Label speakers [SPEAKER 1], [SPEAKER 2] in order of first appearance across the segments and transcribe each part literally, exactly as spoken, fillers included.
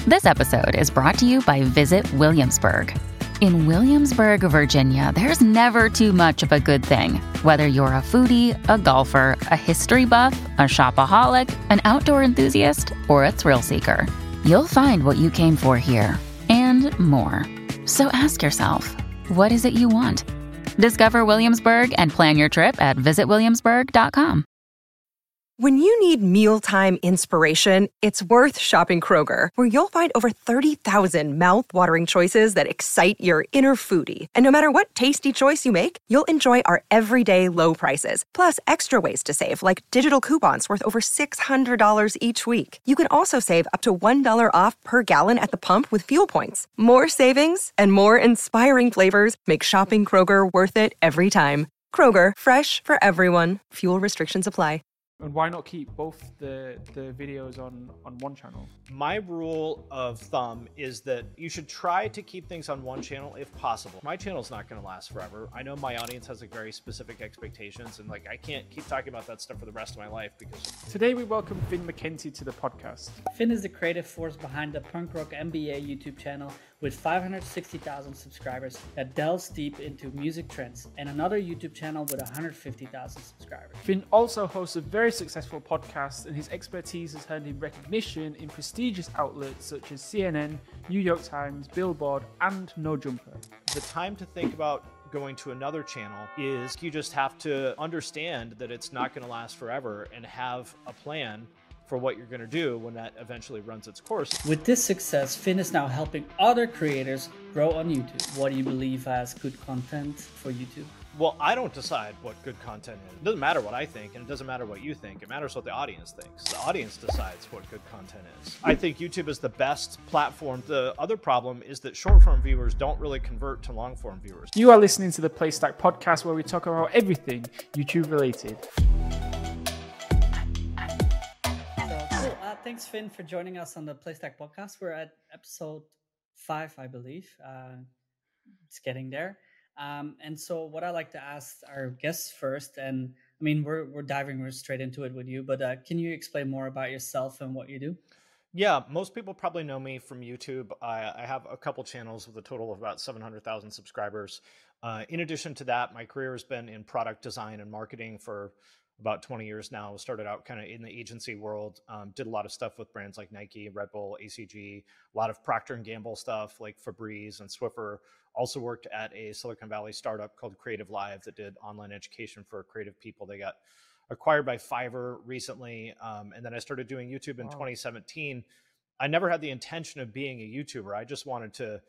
[SPEAKER 1] This episode is brought to you by Visit Williamsburg. In Williamsburg, Virginia, there's never too much of a good thing. Whether you're a foodie, a golfer, a history buff, a shopaholic, an outdoor enthusiast, or a thrill seeker, you'll find what you came for here and more. So ask yourself, what is it you want? Discover Williamsburg and plan your trip at visit williamsburg dot com.
[SPEAKER 2] When you need mealtime inspiration, it's worth shopping Kroger, where you'll find over thirty thousand mouth-watering choices that excite your inner foodie. And no matter what tasty choice you make, you'll enjoy our everyday low prices, plus extra ways to save, like digital coupons worth over six hundred dollars each week. You can also save up to one dollar off per gallon at the pump with fuel points. More savings and more inspiring flavors make shopping Kroger worth it every time. Kroger, fresh for everyone. Fuel restrictions apply.
[SPEAKER 3] And why not keep both the the videos on on one channel?
[SPEAKER 4] My rule of thumb is that you should try to keep things on one channel if possible. My channel's not going to last forever. I know my audience has like very specific expectations, and like I can't keep talking about that stuff for the rest of my life because.
[SPEAKER 3] Today we welcome Finn McKenty to the podcast.
[SPEAKER 5] Finn is the creative force behind the Punk Rock M B A YouTube channel with five hundred sixty thousand subscribers that delves deep into music trends, and another YouTube channel with one hundred fifty thousand subscribers.
[SPEAKER 3] Finn also hosts a very successful podcast, and his expertise has earned him recognition in prestigious outlets such as C N N, New York Times, Billboard, and No Jumper.
[SPEAKER 4] The time to think about going to another channel is you just have to understand that it's not going to last forever and have a plan for what you're going to do when that eventually runs its course.
[SPEAKER 5] With this success, Finn is now helping other creators grow on YouTube. What do you believe as good content for YouTube?
[SPEAKER 4] Well, I don't decide what good content is. It doesn't matter what I think, and it doesn't matter what you think. It matters what the audience thinks. The audience decides what good content is. I think YouTube is the best platform. The other problem is that short-form viewers don't really convert to long-form viewers.
[SPEAKER 3] You are listening to the Playstack podcast, where we talk about everything YouTube related.
[SPEAKER 5] Cool. Uh, thanks, Finn, for joining us on the Playstack podcast. We're at episode five, I believe. Uh, it's getting there. Um, and so what I like to ask our guests first, and I mean, we're we're diving straight into it with you, but uh, can you explain more about yourself and what you do?
[SPEAKER 4] Yeah, most people probably know me from YouTube. I, I have a couple channels with a total of about seven hundred thousand subscribers. Uh, in addition to that, my career has been in product design and marketing for about twenty years now. Started out kind of in the agency world, um, did a lot of stuff with brands like Nike, Red Bull, A C G, a lot of Procter and Gamble stuff like Febreze and Swiffer. Also worked at a Silicon Valley startup called Creative Live that did online education for creative people. They got acquired by Fiverr recently. Um, and then I started doing YouTube in wow. twenty seventeen. I never had the intention of being a YouTuber. I just wanted to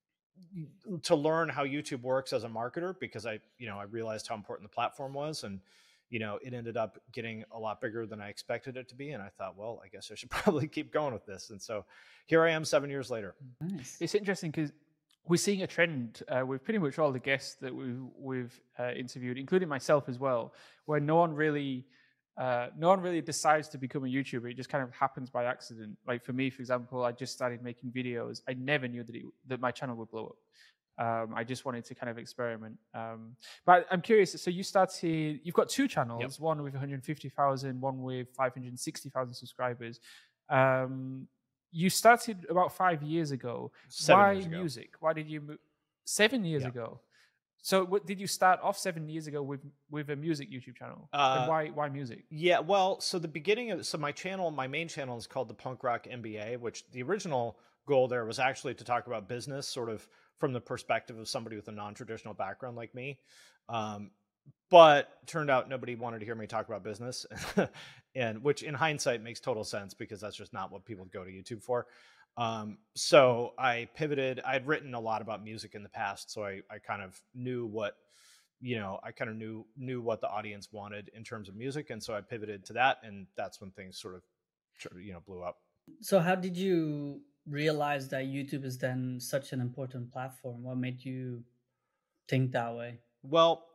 [SPEAKER 4] to learn how YouTube works as a marketer because I, you know, I realized how important the platform was, and you know, it ended up getting a lot bigger than I expected it to be. And I thought, well, I guess I should probably keep going with this. And so here I am seven years later.
[SPEAKER 3] Nice. It's interesting because we're seeing a trend uh, with pretty much all the guests that we've, we've uh, interviewed, including myself as well, where no one really, uh, no one really decides to become a YouTuber. It just kind of happens by accident. Like for me, for example, I just started making videos. I never knew that it, that my channel would blow up. Um, I just wanted to kind of experiment. Um, but I'm curious. So you started. You've got two channels. Yep. One with one hundred fifty thousand, one with five hundred sixty thousand subscribers. Um, You started about five years ago.
[SPEAKER 4] Seven
[SPEAKER 3] Why
[SPEAKER 4] years ago.
[SPEAKER 3] music? Why did you move? Seven years
[SPEAKER 4] Yeah.
[SPEAKER 3] ago. So what, did you start off seven years ago with, with a music YouTube channel?
[SPEAKER 4] Uh,
[SPEAKER 3] and why why music?
[SPEAKER 4] Yeah, well, so the beginning of so my channel, my main channel is called the Punk Rock M B A, which the original goal there was actually to talk about business, sort of from the perspective of somebody with a non-traditional background like me. Um, but turned out nobody wanted to hear me talk about business, and which in hindsight makes total sense because that's just not what people go to YouTube for. Um, so I pivoted. I'd written a lot about music in the past, so I, I kind of knew what, you know, I kind of knew knew what the audience wanted in terms of music, and so I pivoted to that, and that's when things sort of, you know, blew up.
[SPEAKER 5] So how did you realize that YouTube is then such an important platform? What made you think that way?
[SPEAKER 4] Well,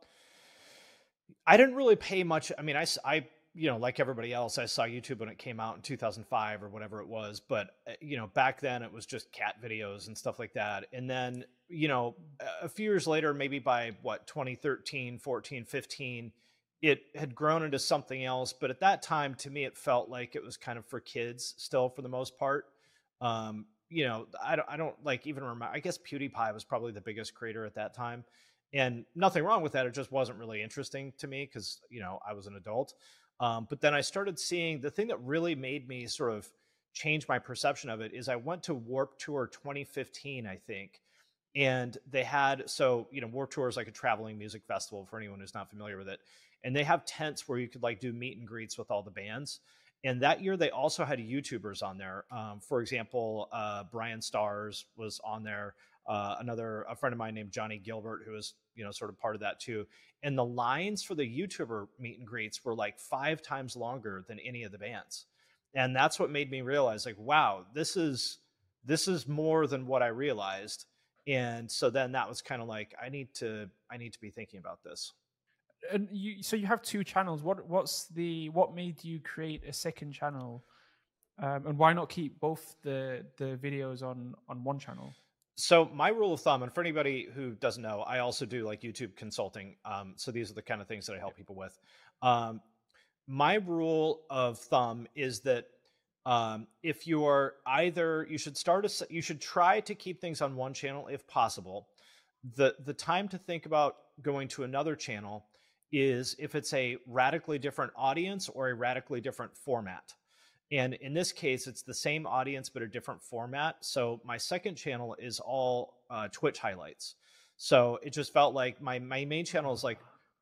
[SPEAKER 4] I didn't really pay much. I mean, I, I, you know, like everybody else, I saw YouTube when it came out in two thousand five or whatever it was. But, you know, back then it was just cat videos and stuff like that. And then, you know, a few years later, maybe by what, twenty thirteen, fourteen, fifteen, it had grown into something else. But at that time, to me, it felt like it was kind of for kids still for the most part. Um, you know, I don't, I don't like even remember, I guess PewDiePie was probably the biggest creator at that time, and nothing wrong with that. It just wasn't really interesting to me because, you know, I was an adult. Um, but then I started seeing the thing that really made me sort of change my perception of it is I went to Warped Tour twenty fifteen, I think. And they had, so, you know, Warped Tour is like a traveling music festival for anyone who's not familiar with it. And they have tents where you could like do meet and greets with all the bands. And that year they also had YouTubers on there. Um, for example, uh, Brian Stars was on there. Uh, another, a friend of mine named Johnny Gilbert, who was, you know, sort of part of that too. And the lines for the YouTuber meet and greets were like five times longer than any of the bands. And that's what made me realize like, wow, this is, this is more than what I realized. And so then that was kind of like, I need to, I need to be thinking about this.
[SPEAKER 3] And you, so you have two channels. What, what's the, what made you create a second channel? Um, and why not keep both the, the videos on, on one channel?
[SPEAKER 4] So my rule of thumb, and for anybody who doesn't know, I also do like YouTube consulting. Um, so these are the kind of things that I help people with. Um, my rule of thumb is that um, if you're either, you should start, a, you should try to keep things on one channel if possible. The, the time to think about going to another channel is if it's a radically different audience or a radically different format. And in this case, it's the same audience, but a different format. So my second channel is all uh, Twitch highlights. So it just felt like my, my main channel is like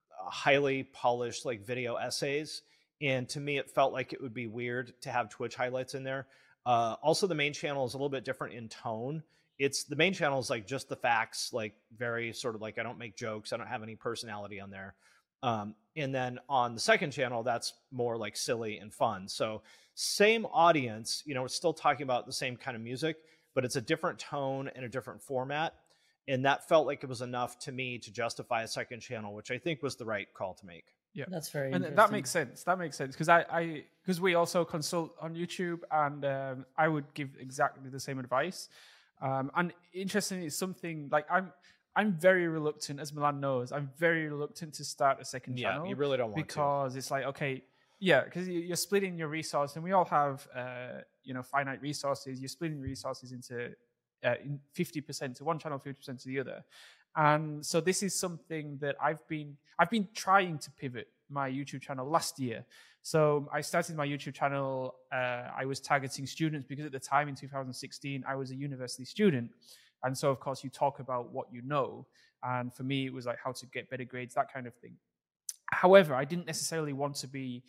[SPEAKER 4] highly polished, like video essays. And to me, it felt like it would be weird to have Twitch highlights in there. Uh, also, the main channel is a little bit different in tone. It's the main channel is like just the facts, like very sort of like, I don't make jokes. I don't have any personality on there. Um, and then on the second channel, that's more like silly and fun. So same audience, you know, we're still talking about the same kind of music, but it's a different tone and a different format. And that felt like it was enough to me to justify a second channel, which I think was the right call to make.
[SPEAKER 3] Yeah,
[SPEAKER 5] that's very
[SPEAKER 3] and that makes sense. That makes sense because I, I, because we also consult on YouTube, and um, I would give exactly the same advice. Um, and interestingly, it's something like I'm, I'm very reluctant, as Milan knows, I'm very reluctant to start a second
[SPEAKER 4] yeah,
[SPEAKER 3] channel.
[SPEAKER 4] Yeah, you really don't want
[SPEAKER 3] because
[SPEAKER 4] to.
[SPEAKER 3] Because it's like, okay, yeah, because you're splitting your resources, and we all have, uh, you know, finite resources. You're splitting resources into uh, in fifty percent to one channel, fifty percent to the other. And so this is something that I've been, I've been trying to pivot my YouTube channel last year. So I started my YouTube channel, uh, I was targeting students because at the time in two thousand sixteen, I was a university student. And so, of course, you talk about what you know. And for me, it was like how to get better grades, that kind of thing. However, I didn't necessarily want to be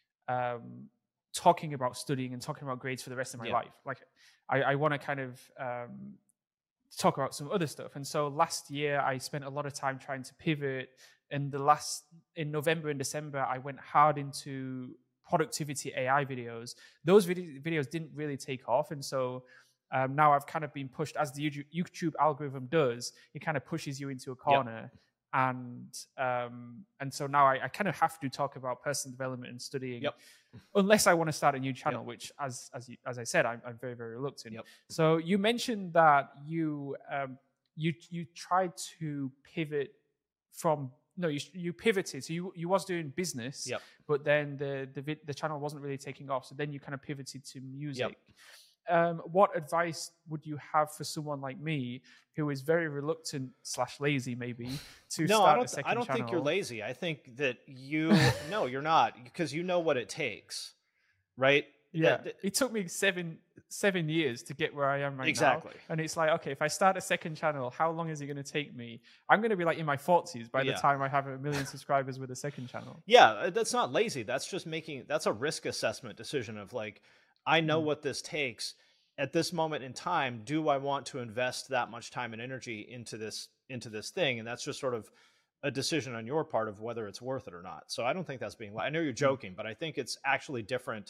[SPEAKER 3] um, talking about studying and talking about grades for the rest of my
[SPEAKER 4] yeah.
[SPEAKER 3] life. Like, I, I want to kind of um, talk about some other stuff. And so last year, I spent a lot of time trying to pivot. In the last, in November and December, I went hard into productivity A I videos. Those video, videos didn't really take off. And so um, now I've kind of been pushed, as the YouTube, YouTube algorithm does, it kind of pushes you into a corner. Yep. And um, and so now I, I kind of have to talk about personal development and studying,
[SPEAKER 4] yep.
[SPEAKER 3] unless I want to start a new channel,
[SPEAKER 4] yep.
[SPEAKER 3] which, as as you, as I said, I'm, I'm very very reluctant.
[SPEAKER 4] Yep.
[SPEAKER 3] So you mentioned that you um, you you tried to pivot from no you you pivoted. So you you was doing business,
[SPEAKER 4] yep.
[SPEAKER 3] but then the the the channel wasn't really taking off. So then you kind of pivoted to music.
[SPEAKER 4] Yep.
[SPEAKER 3] Um, what advice would you have for someone like me who is very reluctant slash lazy, maybe, to
[SPEAKER 4] no,
[SPEAKER 3] start
[SPEAKER 4] I don't,
[SPEAKER 3] a second
[SPEAKER 4] I don't
[SPEAKER 3] channel?
[SPEAKER 4] think you're lazy. I think that you, no, you're not, because you know what it takes, right?
[SPEAKER 3] Yeah,
[SPEAKER 4] that, that,
[SPEAKER 3] it took me seven seven years to get where I am right
[SPEAKER 4] exactly.
[SPEAKER 3] now. And it's like, okay, if I start a second channel, how long is it going to take me? I'm going to be like in my forties by
[SPEAKER 4] yeah.
[SPEAKER 3] the time I have a million subscribers with a second channel.
[SPEAKER 4] Yeah, that's not lazy. That's just making, that's a risk assessment decision of like, I know mm. what this takes. At this moment in time, do I want to invest that much time and energy into this into this thing? And that's just sort of a decision on your part of whether it's worth it or not. So I don't think that's being, I know you're joking, but I think it's actually different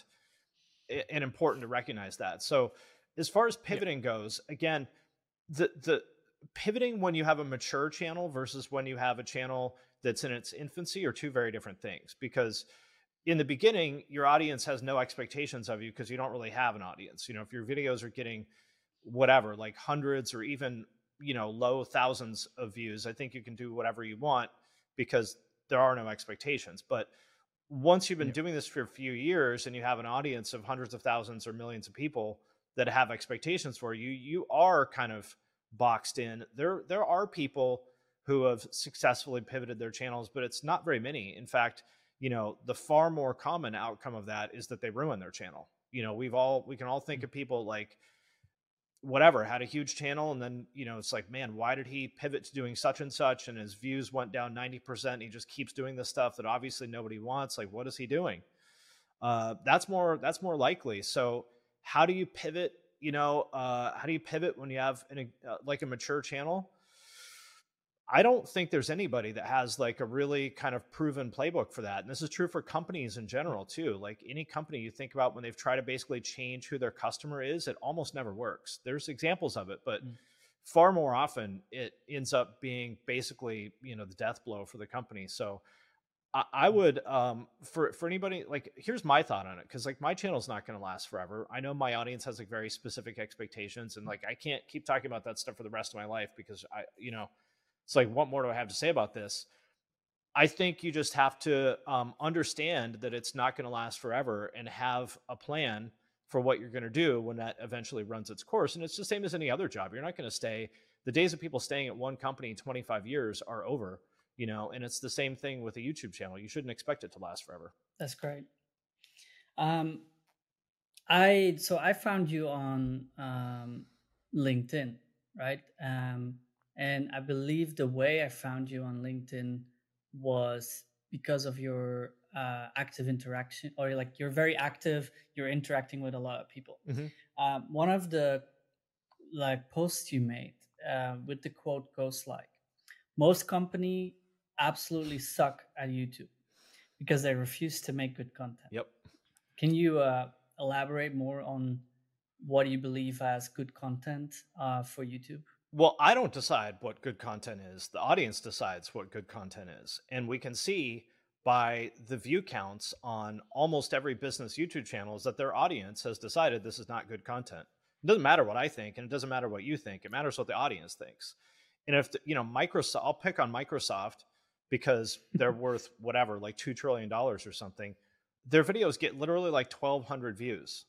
[SPEAKER 4] and important to recognize that. So as far as pivoting yeah. goes, again, the the pivoting when you have a mature channel versus when you have a channel that's in its infancy are two very different things, because in the beginning, your audience has no expectations of you because you don't really have an audience. You know, if your videos are getting whatever, like hundreds or even, you know, low thousands of views, I think you can do whatever you want because there are no expectations. But once you've been yeah. doing this for a few years and you have an audience of hundreds of thousands or millions of people, that have expectations for you, you are kind of boxed in. There, there are people who have successfully pivoted their channels, but it's not very many. In fact, you know, the far more common outcome of that is that they ruin their channel. You know, we've all, we can all think of people like, whatever, had a huge channel, and then, you know, it's like, man, why did he pivot to doing such and such, and his views went down ninety percent. He just keeps doing this stuff that obviously nobody wants. Like, what is he doing? Uh, that's more, that's more likely. So how do you pivot? You know, uh, how do you pivot when you have an, uh, like a mature channel? I don't think there's anybody that has like a really kind of proven playbook for that. And this is true for companies in general too. Like any company you think about, when they've tried to basically change who their customer is, it almost never works. There's examples of it, but mm. far more often it ends up being basically, you know, the death blow for the company. So I, I would, um, for, for anybody, like, here's my thought on it. Cause like my channel's not going to last forever. I know my audience has like very specific expectations, and like, I can't keep talking about that stuff for the rest of my life because I, you know, it's like, what more do I have to say about this? I think you just have to um, understand that it's not going to last forever, and have a plan for what you're going to do when that eventually runs its course. And it's the same as any other job. You're not going to stay. The days of people staying at one company twenty-five years are over, you know, and it's the same thing with a YouTube channel. You shouldn't expect it to last forever.
[SPEAKER 5] That's great. Um, I, so I found you on um, LinkedIn, right? Um, And I believe the way I found you on LinkedIn was because of your uh, active interaction, or like you're very active, you're interacting with a lot of people. Mm-hmm. Um, one of the like posts you made uh, with the quote goes like, most company absolutely suck at YouTube because they refuse to make good content.
[SPEAKER 4] Yep.
[SPEAKER 5] Can you uh, elaborate more on what you believe as good content uh, for YouTube?
[SPEAKER 4] Well, I don't decide what good content is. The audience decides what good content is. And we can see by the view counts on almost every business YouTube channel is that their audience has decided this is not good content. It doesn't matter what I think, and it doesn't matter what you think. It matters what the audience thinks. And if, the, you know, Microsoft, I'll pick on Microsoft because they're worth whatever, like two trillion dollars or something. Their videos get literally like twelve hundred views.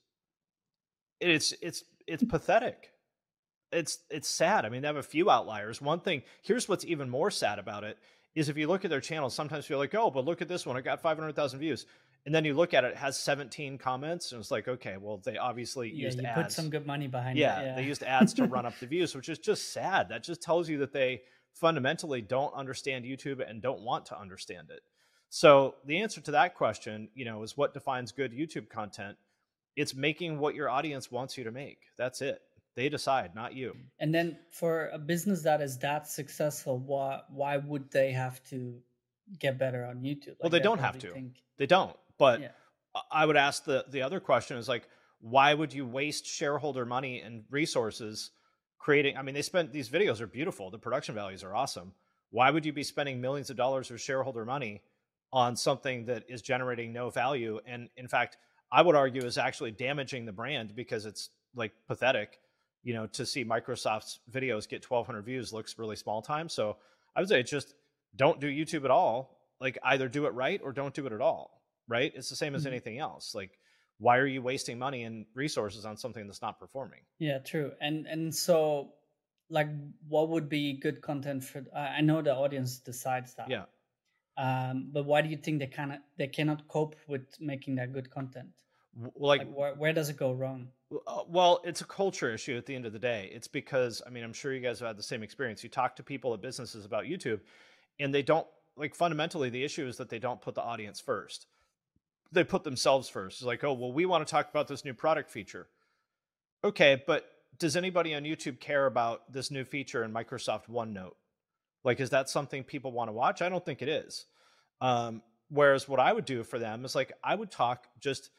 [SPEAKER 4] It's, it's, it's pathetic. It's it's sad. I mean, they have a few outliers. One thing, here's what's even more sad about it, is if you look at their channel, sometimes you're like, oh, but look at this one. It got five hundred thousand views. And then you look at it, it has seventeen comments. And it's like, okay, well, they obviously
[SPEAKER 5] yeah,
[SPEAKER 4] used
[SPEAKER 5] you
[SPEAKER 4] ads.
[SPEAKER 5] Put some good money behind
[SPEAKER 4] yeah,
[SPEAKER 5] it. Yeah,
[SPEAKER 4] they used ads to run up the views, which is just sad. That just tells you that they fundamentally don't understand YouTube and don't want to understand it. So the answer to that question, you know, is what defines good YouTube content? It's making what your audience wants you to make. That's it. They decide, not you.
[SPEAKER 5] And then for a business that is that successful, why why would they have to get better on YouTube? Like,
[SPEAKER 4] well, they don't have to.
[SPEAKER 5] Think...
[SPEAKER 4] They don't. But
[SPEAKER 5] yeah.
[SPEAKER 4] I would ask the, the other question is like, why would you waste shareholder money and resources creating? I mean, they spent, these videos are beautiful. The production values are awesome. Why would you be spending millions of dollars of shareholder money on something that is generating no value? And in fact, I would argue is actually damaging the brand, because it's like pathetic. You know, to see Microsoft's videos get twelve hundred views looks really small time. So I would say just don't do YouTube at all. Like, either do it right or don't do it at all, right? It's the same as mm-hmm. anything else. Like, why are you wasting money and resources on something that's not performing?
[SPEAKER 5] Yeah, true. And and so, like, what would be good content for? I know the audience decides that.
[SPEAKER 4] Yeah.
[SPEAKER 5] Um, but why do you think they cannot they cannot cope with making that good content?
[SPEAKER 4] Like,
[SPEAKER 5] like where, where does it go wrong?
[SPEAKER 4] Well, it's a culture issue at the end of the day. It's because, I mean, I'm sure you guys have had the same experience. You talk to people at businesses about YouTube, and they don't, like, fundamentally, the issue is that they don't put the audience first. They put themselves first. It's like, oh, well, we want to talk about this new product feature. Okay, but does anybody on YouTube care about this new feature in Microsoft OneNote? Like, is that something people want to watch? I don't think it is. Um, whereas what I would do for them is, like, I would talk just...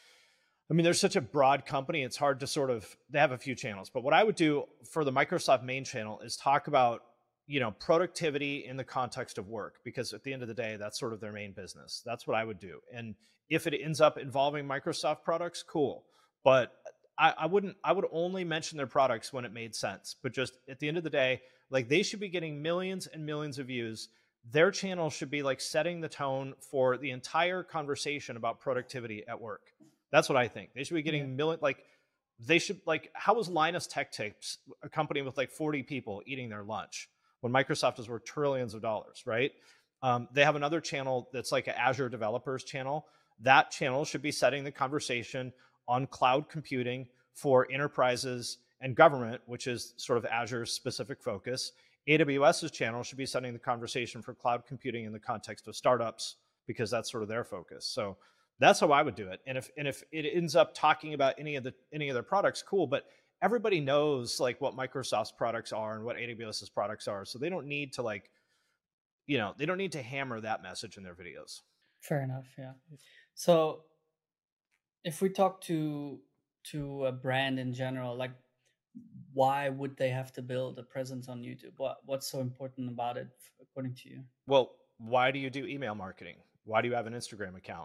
[SPEAKER 4] I mean, they're such a broad company, it's hard to sort of, they have a few channels, but what I would do for the Microsoft main channel is talk about, you know, productivity in the context of work, because at the end of the day, that's sort of their main business. That's what I would do. And if it ends up involving Microsoft products, cool. But I, I wouldn't, I would only mention their products when it made sense. But just at the end of the day, like, they should be getting millions and millions of views. Their channel should be like setting the tone for the entire conversation about productivity at work. That's what I think. They should be getting yeah. million, like, they should, like, how is Linus Tech Tips a company with like forty people eating their lunch when Microsoft is worth trillions of dollars, right? Um, they have another channel that's like an Azure developers channel. That channel should be setting the conversation on cloud computing for enterprises and government, which is sort of Azure's specific focus. AWS's channel should be setting the conversation for cloud computing in the context of startups, because that's sort of their focus. So that's how I would do it. And if and if it ends up talking about any of the any of their products, cool. But everybody knows like what Microsoft's products are and what AWS's products are, so they don't need to like, you know, they don't need to hammer that message in their videos.
[SPEAKER 5] Fair enough. Yeah. So if we talk to to a brand in general, like, why would they have to build a presence on YouTube? What what's so important about it, according to you?
[SPEAKER 4] Well, why do you do email marketing? Why do you have an Instagram account?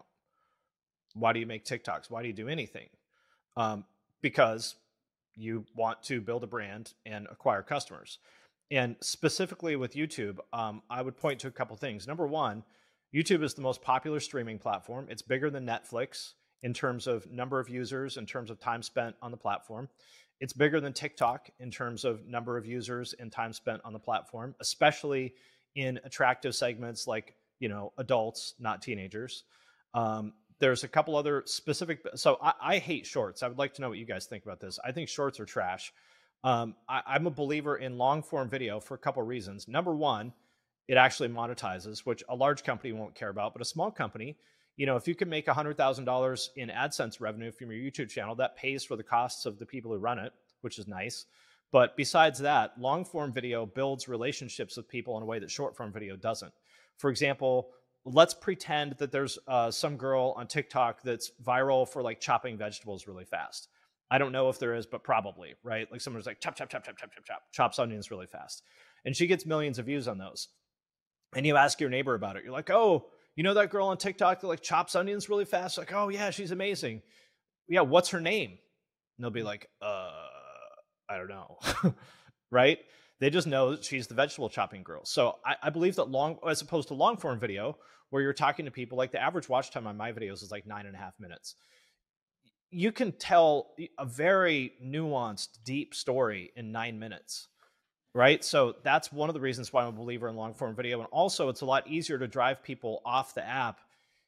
[SPEAKER 4] Why do you make TikToks? Why do you do anything? Um, because you want to build a brand and acquire customers. And specifically with YouTube, um, I would point to a couple things. Number one, YouTube is the most popular streaming platform. It's bigger than Netflix in terms of number of users, in terms of time spent on the platform. It's bigger than TikTok in terms of number of users and time spent on the platform, especially in attractive segments like, you know, adults, not teenagers. Um, there's a couple other specific. So I, I hate shorts. I would like to know what you guys think about this. I think shorts are trash. Um, I, I'm a believer in long form video for a couple of reasons. Number one, it actually monetizes, which a large company won't care about, but a small company, you know, if you can make one hundred thousand dollars in AdSense revenue from your YouTube channel, that pays for the costs of the people who run it, which is nice. But besides that, long form video builds relationships with people in a way that short form video doesn't. For example, let's pretend that there's uh, some girl on TikTok that's viral for like chopping vegetables really fast. I don't know if there is, but probably, right? Like someone's like chop, chop, chop, chop, chop, chop, chop, chops onions really fast. And she gets millions of views on those. And you ask your neighbor about it. You're like, oh, you know that girl on TikTok that like chops onions really fast? Like, oh yeah, she's amazing. Yeah, what's her name? And they'll be like, uh, I don't know, right? They just know that she's the vegetable chopping girl. So I, I believe that long, as opposed to long form video, where you're talking to people, like the average watch time on my videos is like nine and a half minutes. You can tell a very nuanced, deep story in nine minutes. Right. So that's one of the reasons why I'm a believer in long form video. And also it's a lot easier to drive people off the app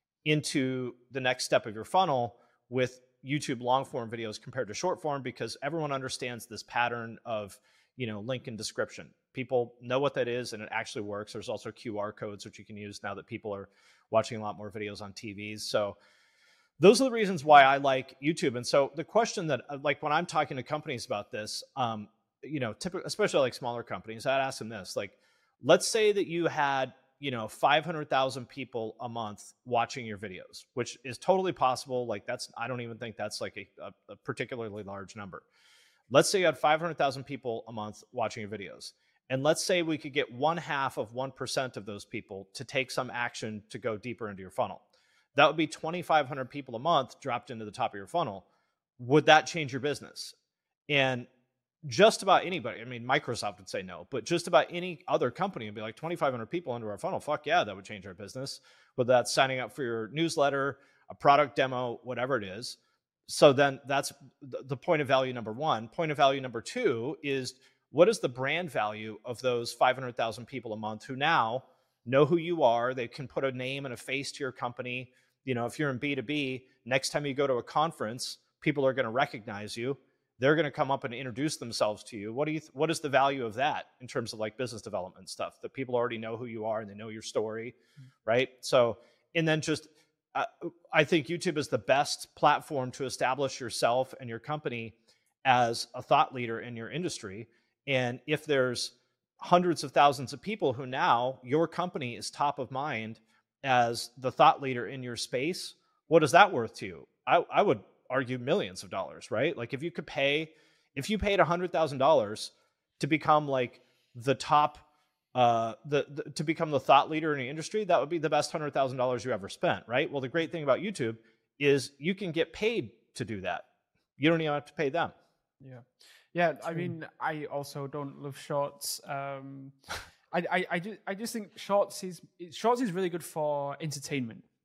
[SPEAKER 4] into the next step of your funnel with YouTube long form videos compared to short form, because everyone understands this pattern of, you know, link in description. People know what that is and it actually works. There's also Q R codes, which you can use now that people are watching a lot more videos on T Vs. So those are the reasons why I like YouTube. And so the question that, like, when I'm talking to companies about this, um, you know, typically, especially like smaller companies, I'd ask them this, like, let's say that you had, you know, five hundred thousand people a month watching your videos, which is totally possible. Like that's, I don't even think that's like a, a, a particularly large number. Let's say you had five hundred thousand people a month watching your videos. And let's say we could get one half of one percent of those people to take some action to go deeper into your funnel. That would be twenty-five hundred people a month dropped into the top of your funnel. Would that change your business? And just about anybody, I mean, Microsoft would say no, but just about any other company would be like twenty-five hundred people into our funnel. Fuck yeah, that would change our business. Whether that's signing up for your newsletter, a product demo, whatever it is. So then that's the point of value number one. Point of value number two is, what is the brand value of those five hundred thousand people a month who now know who you are? They can put a name and a face to your company. You know, if you're in B two B, next time you go to a conference, people are going to recognize you. They're going to come up and introduce themselves to you. What do you, th- what is the value of that in terms of like business development stuff, that people already know who you are and they know your story, mm-hmm. right? So, and then just, uh, I think YouTube is the best platform to establish yourself and your company as a thought leader in your industry. And if there's hundreds of thousands of people who now your company is top of mind as the thought leader in your space, what is that worth to you? I, I would argue millions of dollars, right? Like if you could pay, if you paid one hundred thousand dollars to become like the top, uh, the, the to become the thought leader in the industry, that would be the best one hundred thousand dollars you ever spent, right? Well, the great thing about YouTube is you can get paid to do that. You don't even have to pay them.
[SPEAKER 3] Yeah. Yeah, I mean, I also don't love shorts. Um, I, I, I, just, I just think shorts is shorts is really good for entertainment.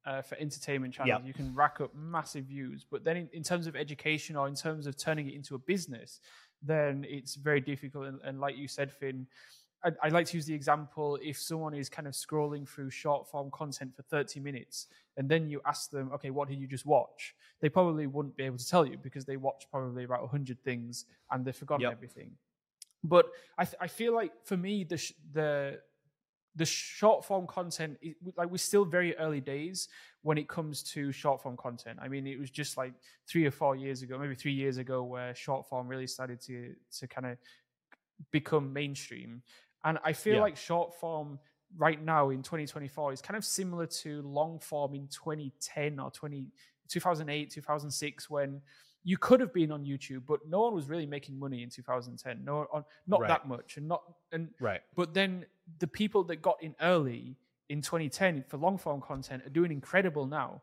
[SPEAKER 3] uh, for entertainment channels,
[SPEAKER 4] Yep.
[SPEAKER 3] you can rack up massive views. But then in, in terms of education or in terms of turning it into a business, then it's very difficult. And, and like you said, Finn, I, I like to use the example, if someone is kind of scrolling through short form content for thirty minutes, and then you ask them, okay, what did you just watch? They probably wouldn't be able to tell you because they watched probably about one hundred things and they've forgotten
[SPEAKER 4] Yep.
[SPEAKER 3] everything. But I, th- I feel like for me, the, sh- the, the short form content, it, like we're still very early days when it comes to short form content. I mean, it was just like three or four years ago, maybe three years ago, where short form really started to to kind of become mainstream. And I feel
[SPEAKER 4] Yeah.
[SPEAKER 3] like short form right now in twenty twenty-four is kind of similar to long form in twenty ten or twenty, two thousand eight, two thousand six, when you could have been on YouTube, but no one was really making money in two thousand ten. No, on, not
[SPEAKER 4] Right.
[SPEAKER 3] that much, and not and
[SPEAKER 4] Right.
[SPEAKER 3] But then the people that got in early in twenty ten for long form content are doing incredible now.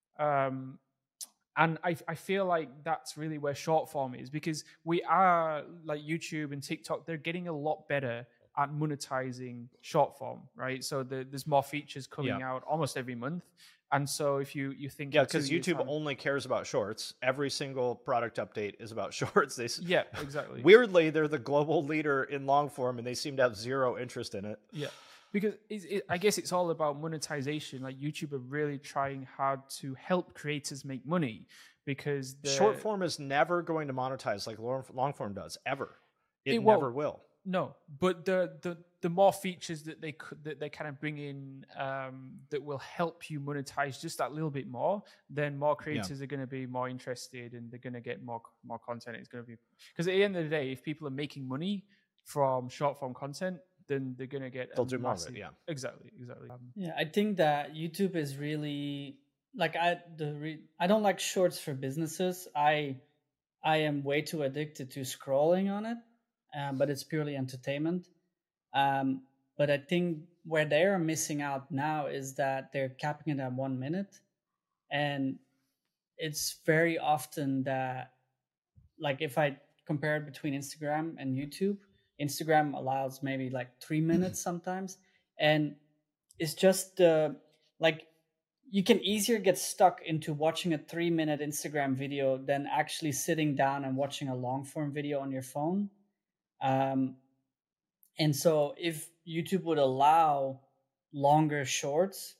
[SPEAKER 3] Um, and I, I feel like that's really where short form is, because we are, like YouTube and TikTok, they're getting a lot better at monetizing short form, right? So the, there's more features coming
[SPEAKER 4] Yeah.
[SPEAKER 3] out almost every month. And so if you, you think...
[SPEAKER 4] Yeah,
[SPEAKER 3] in two
[SPEAKER 4] because
[SPEAKER 3] years'
[SPEAKER 4] YouTube
[SPEAKER 3] time-
[SPEAKER 4] only cares about shorts. Every single product update is about shorts. They s-
[SPEAKER 3] Yeah, exactly.
[SPEAKER 4] Weirdly, they're the global leader in long form, and they seem to have zero interest in it.
[SPEAKER 3] Yeah, because it's, it, I guess it's all about monetization. Like YouTube are really trying hard to help creators make money, because the
[SPEAKER 4] Short form is never going to monetize like long, long form does, ever. It,
[SPEAKER 3] It
[SPEAKER 4] never
[SPEAKER 3] won't.
[SPEAKER 4] will.
[SPEAKER 3] No, but the the the more features that they could that they kind of bring in um, that will help you monetize just that little bit more, then more creators are going to be more interested, and they're going to get more more content. It's going to be, because at the end of the day, if people are making money from short form content, then they're going to get
[SPEAKER 4] They'll
[SPEAKER 3] a
[SPEAKER 4] do more of it,
[SPEAKER 3] massive-
[SPEAKER 4] yeah.
[SPEAKER 3] exactly, exactly. Um,
[SPEAKER 5] Yeah, I think that YouTube is really like I the re, I don't like shorts for businesses. I I am way too addicted to scrolling on it, um, but it's purely entertainment. Um, but I think where they are missing out now is that they're capping it at one minute, and it's very often that, like, if I compare it between Instagram and YouTube, Instagram allows maybe like three minutes sometimes, and it's just uh, like you can easier get stuck into watching a three minute Instagram video than actually sitting down and watching a long form video on your phone. Um, and so if YouTube would allow longer shorts,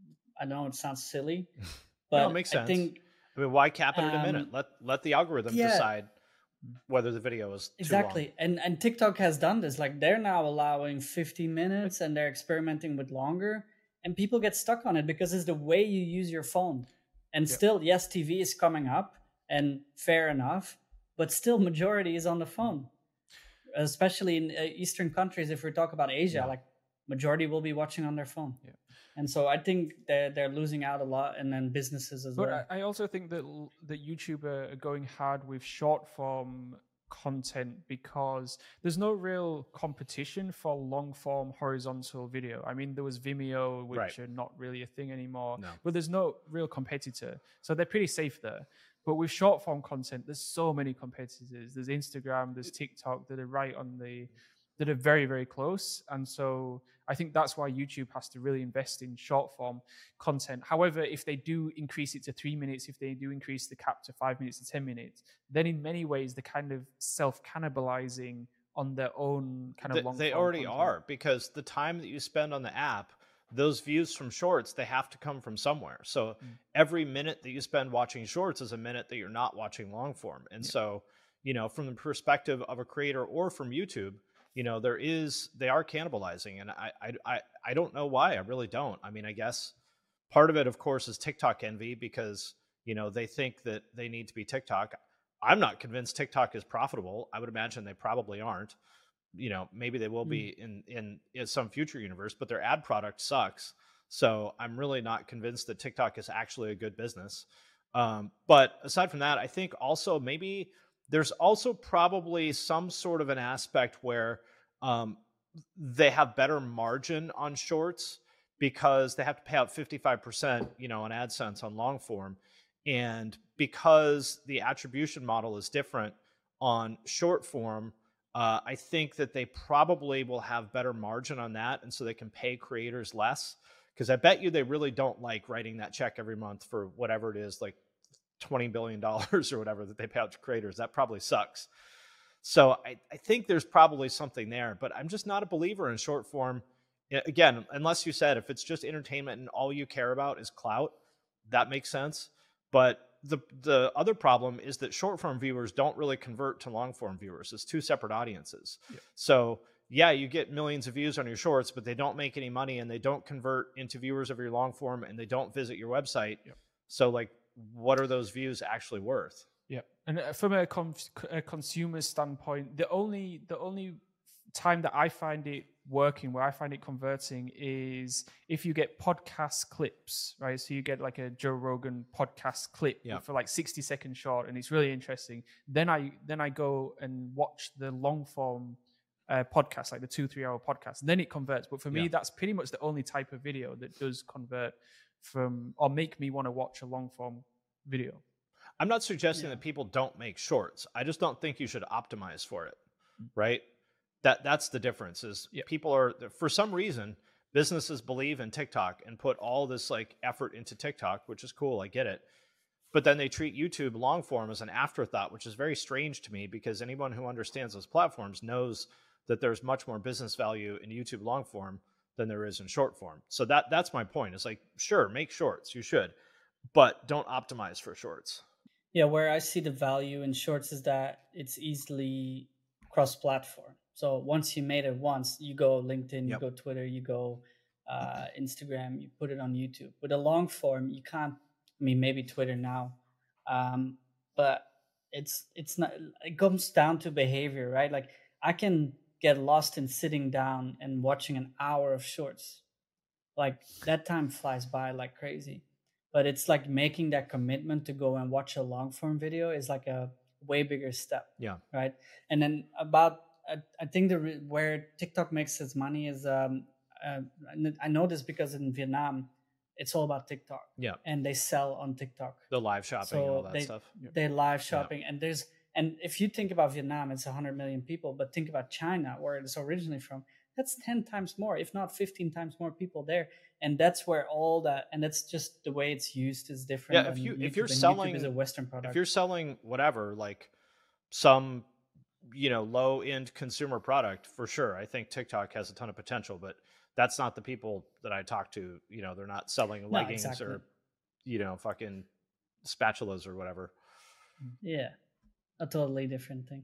[SPEAKER 5] I know it sounds silly, but
[SPEAKER 4] No, it makes
[SPEAKER 5] I
[SPEAKER 4] sense.
[SPEAKER 5] think
[SPEAKER 4] I mean, why cap it at a
[SPEAKER 5] Um,
[SPEAKER 4] minute? Let let the algorithm
[SPEAKER 5] yeah.
[SPEAKER 4] decide whether the video is too
[SPEAKER 5] exactly,
[SPEAKER 4] long.
[SPEAKER 5] and and TikTok has done this. Like they're now allowing fifteen minutes, and they're experimenting with longer, and people get stuck on it because it's the way you use your phone. And
[SPEAKER 3] Yeah.
[SPEAKER 5] still, yes, T V is coming up, and fair enough, but still, majority is on the phone. Especially in uh, Eastern countries, if we talk about Asia,
[SPEAKER 4] Yeah.
[SPEAKER 5] like majority will be watching on their phone.
[SPEAKER 3] Yeah.
[SPEAKER 5] And so I think they're they're losing out a lot, and then businesses as
[SPEAKER 3] But
[SPEAKER 5] well.
[SPEAKER 3] I, I also think that l- that YouTube are going hard with short form content, because there's no real competition for long form horizontal video. I mean, there was Vimeo, which
[SPEAKER 4] Right.
[SPEAKER 3] are not really a thing anymore,
[SPEAKER 4] No.
[SPEAKER 3] but there's no real competitor, so they're pretty safe there. But with short form content, there's so many competitors. There's Instagram, there's TikTok that are right on the that are very, very close. And so I think that's why YouTube has to really invest in short form content. However, if they do increase it to three minutes, if they do increase the cap to five minutes to ten minutes, then in many ways they're kind of self cannibalizing on their own kind of
[SPEAKER 4] Th-
[SPEAKER 3] long.
[SPEAKER 4] they already are, because the time that you spend on the app, those views from shorts, they have to come from somewhere. So
[SPEAKER 3] Mm.
[SPEAKER 4] every minute that you spend watching shorts is a minute that you're not watching long form. And
[SPEAKER 3] Yeah.
[SPEAKER 4] so, you know, from the perspective of a creator or from YouTube, you know, there is, they are cannibalizing. And I, I, I, I don't know why. I really don't. I mean, I guess part of it, of course, is TikTok envy, because, you know, they think that they need to be TikTok. I'm not convinced TikTok is profitable. I would imagine they probably aren't. You know, maybe they will
[SPEAKER 5] Mm.
[SPEAKER 4] be in, in in some future universe, but their ad product sucks. So I'm really not convinced that TikTok is actually a good business. Um, but aside from that, I think also maybe there's also probably some sort of an aspect where um, they have better margin on shorts because they have to pay out fifty-five percent, you know, on AdSense on long form. And because the attribution model is different on short form, uh, I think that they probably will have better margin on that. And so they can pay creators less. Because I bet you they really don't like writing that check every month for whatever it is, like twenty billion dollars or whatever that they pay out to creators. That probably sucks. So I, I think there's probably something there, but I'm just not a believer in short form. Again, unless you said if it's just entertainment and all you care about is clout, that makes sense. But the the other problem is that short form viewers don't really convert to long form viewers. It's two separate audiences. Yeah. So yeah, you get millions of views on your shorts, but they don't make any money and they don't convert into viewers of your long form and they don't visit your website. Yeah. So like, what are those views actually worth?
[SPEAKER 3] Yeah. And from a, con- a consumer standpoint, the only the only time that I find it working, where I find it converting, is if you get podcast clips, right? So you get like a Joe Rogan podcast clip yeah. for like sixty seconds short, and it's really interesting. Then I then I go and watch the long form uh, podcast, like the two three hour podcast, and then it converts. But for me, yeah. that's pretty much the only type of video that does convert from or make me want to watch a long form video.
[SPEAKER 4] I'm not suggesting yeah. that people don't make shorts. I just don't think you should optimize for it, right? That that's the difference. Is yeah. people are, for some reason, businesses believe in TikTok and put all this like effort into TikTok, which is cool. I get it. But then they treat YouTube long form as an afterthought, which is very strange to me, because anyone who understands those platforms knows that there's much more business value in YouTube long form than there is in short form. So that that's my point. It's like, sure, make shorts, you should, but don't optimize for shorts.
[SPEAKER 5] Yeah, where I see the value in shorts is that it's easily cross-platform. So once you made it once, you go LinkedIn, you yep. go Twitter, you go uh, Instagram, you put it on YouTube. With a long form, you can't. I mean, maybe Twitter now, um, but it's it's not. It comes down to behavior, right? Like I can get lost in sitting down and watching an hour of shorts. Like that time flies by like crazy. But it's like making that commitment to go and watch a long form video is like a way bigger step.
[SPEAKER 4] Yeah.
[SPEAKER 5] Right. And then about, I, I think the where TikTok makes its money is, um, uh, I know this because in Vietnam, it's all about TikTok.
[SPEAKER 4] Yeah.
[SPEAKER 5] And they sell on TikTok.
[SPEAKER 4] The live shopping so and all that
[SPEAKER 5] they,
[SPEAKER 4] stuff.
[SPEAKER 5] They live shopping. Yeah. And there's, and if you think about Vietnam, it's one hundred million people, but think about China, where it's originally from, that's ten times more, if not fifteen times more people there. And that's where all that, and that's just the way it's used is different.
[SPEAKER 4] Yeah, if you if you're selling,
[SPEAKER 5] YouTube is a Western product.
[SPEAKER 4] If you're selling whatever, like some, you know, low end consumer product, for sure, I think TikTok has a ton of potential. But that's not the people that I talk to. You know, they're not selling leggings no, exactly. or, you know, fucking spatulas or whatever.
[SPEAKER 5] Yeah, a totally different thing.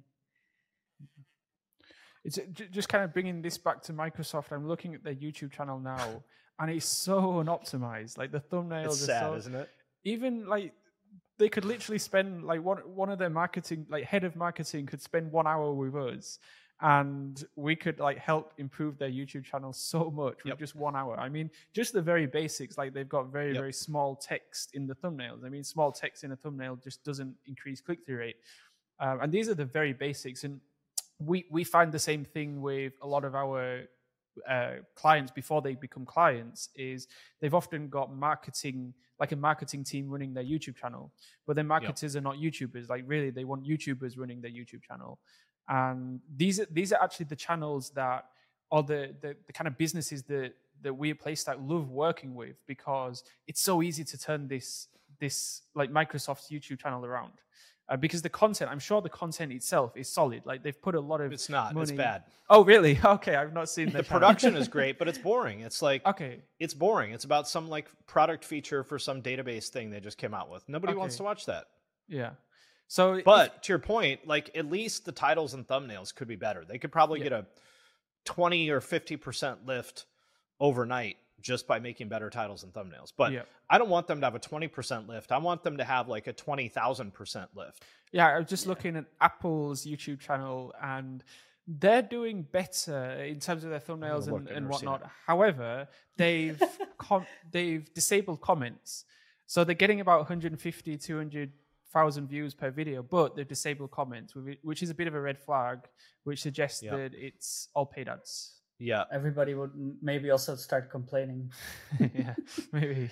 [SPEAKER 3] It's just kind of bringing this back to Microsoft. I'm looking at their YouTube channel now, and it's so unoptimized. Like the thumbnails
[SPEAKER 4] it's
[SPEAKER 3] are
[SPEAKER 4] sad,
[SPEAKER 3] so,
[SPEAKER 4] isn't it?
[SPEAKER 3] Even like they could literally spend like one one of their marketing, like head of marketing, could spend one hour with us, and we could like help improve their YouTube channel so much with yep. just one hour. I mean, just the very basics. Like they've got very yep. very small text in the thumbnails. I mean, small text in a thumbnail just doesn't increase click through rate, um, and these are the very basics. And we we find the same thing with a lot of our uh, clients before they become clients. Is they've often got marketing, like a marketing team running their YouTube channel, but their marketers yep. are not YouTubers. Like really, they want YouTubers running their YouTube channel. And these are these are actually the channels that are the the, the kind of businesses that that we at PlayStack love working with, because it's so easy to turn this this like Microsoft's YouTube channel around. Uh, because the content, I'm sure the content itself is solid. Like they've put a lot of
[SPEAKER 4] It's not.
[SPEAKER 3] money.
[SPEAKER 4] It's bad.
[SPEAKER 3] Oh, really? Okay, I've not seen
[SPEAKER 4] the production is great, but it's boring. It's like
[SPEAKER 3] okay,
[SPEAKER 4] it's boring. It's about some like product feature for some database thing they just came out with. Nobody
[SPEAKER 3] okay.
[SPEAKER 4] wants to watch that.
[SPEAKER 3] Yeah. So,
[SPEAKER 4] but if, to your point, like at least the titles and thumbnails could be better. They could probably yeah. get a twenty or fifty percent lift overnight just by making better titles and thumbnails. But yeah. I don't want them to have a twenty percent lift. I want them to have like a twenty thousand percent lift.
[SPEAKER 3] Yeah, I was just yeah. looking at Apple's YouTube channel, and they're doing better in terms of their thumbnails and, and whatnot. However, they've com- they've disabled comments. So they're getting about one hundred fifty, two hundred thousand views per video, but they've disabled comments, which is a bit of a red flag, which suggests yeah. that it's all paid ads.
[SPEAKER 4] Yeah.
[SPEAKER 5] Everybody would maybe also start complaining.
[SPEAKER 3] yeah, maybe.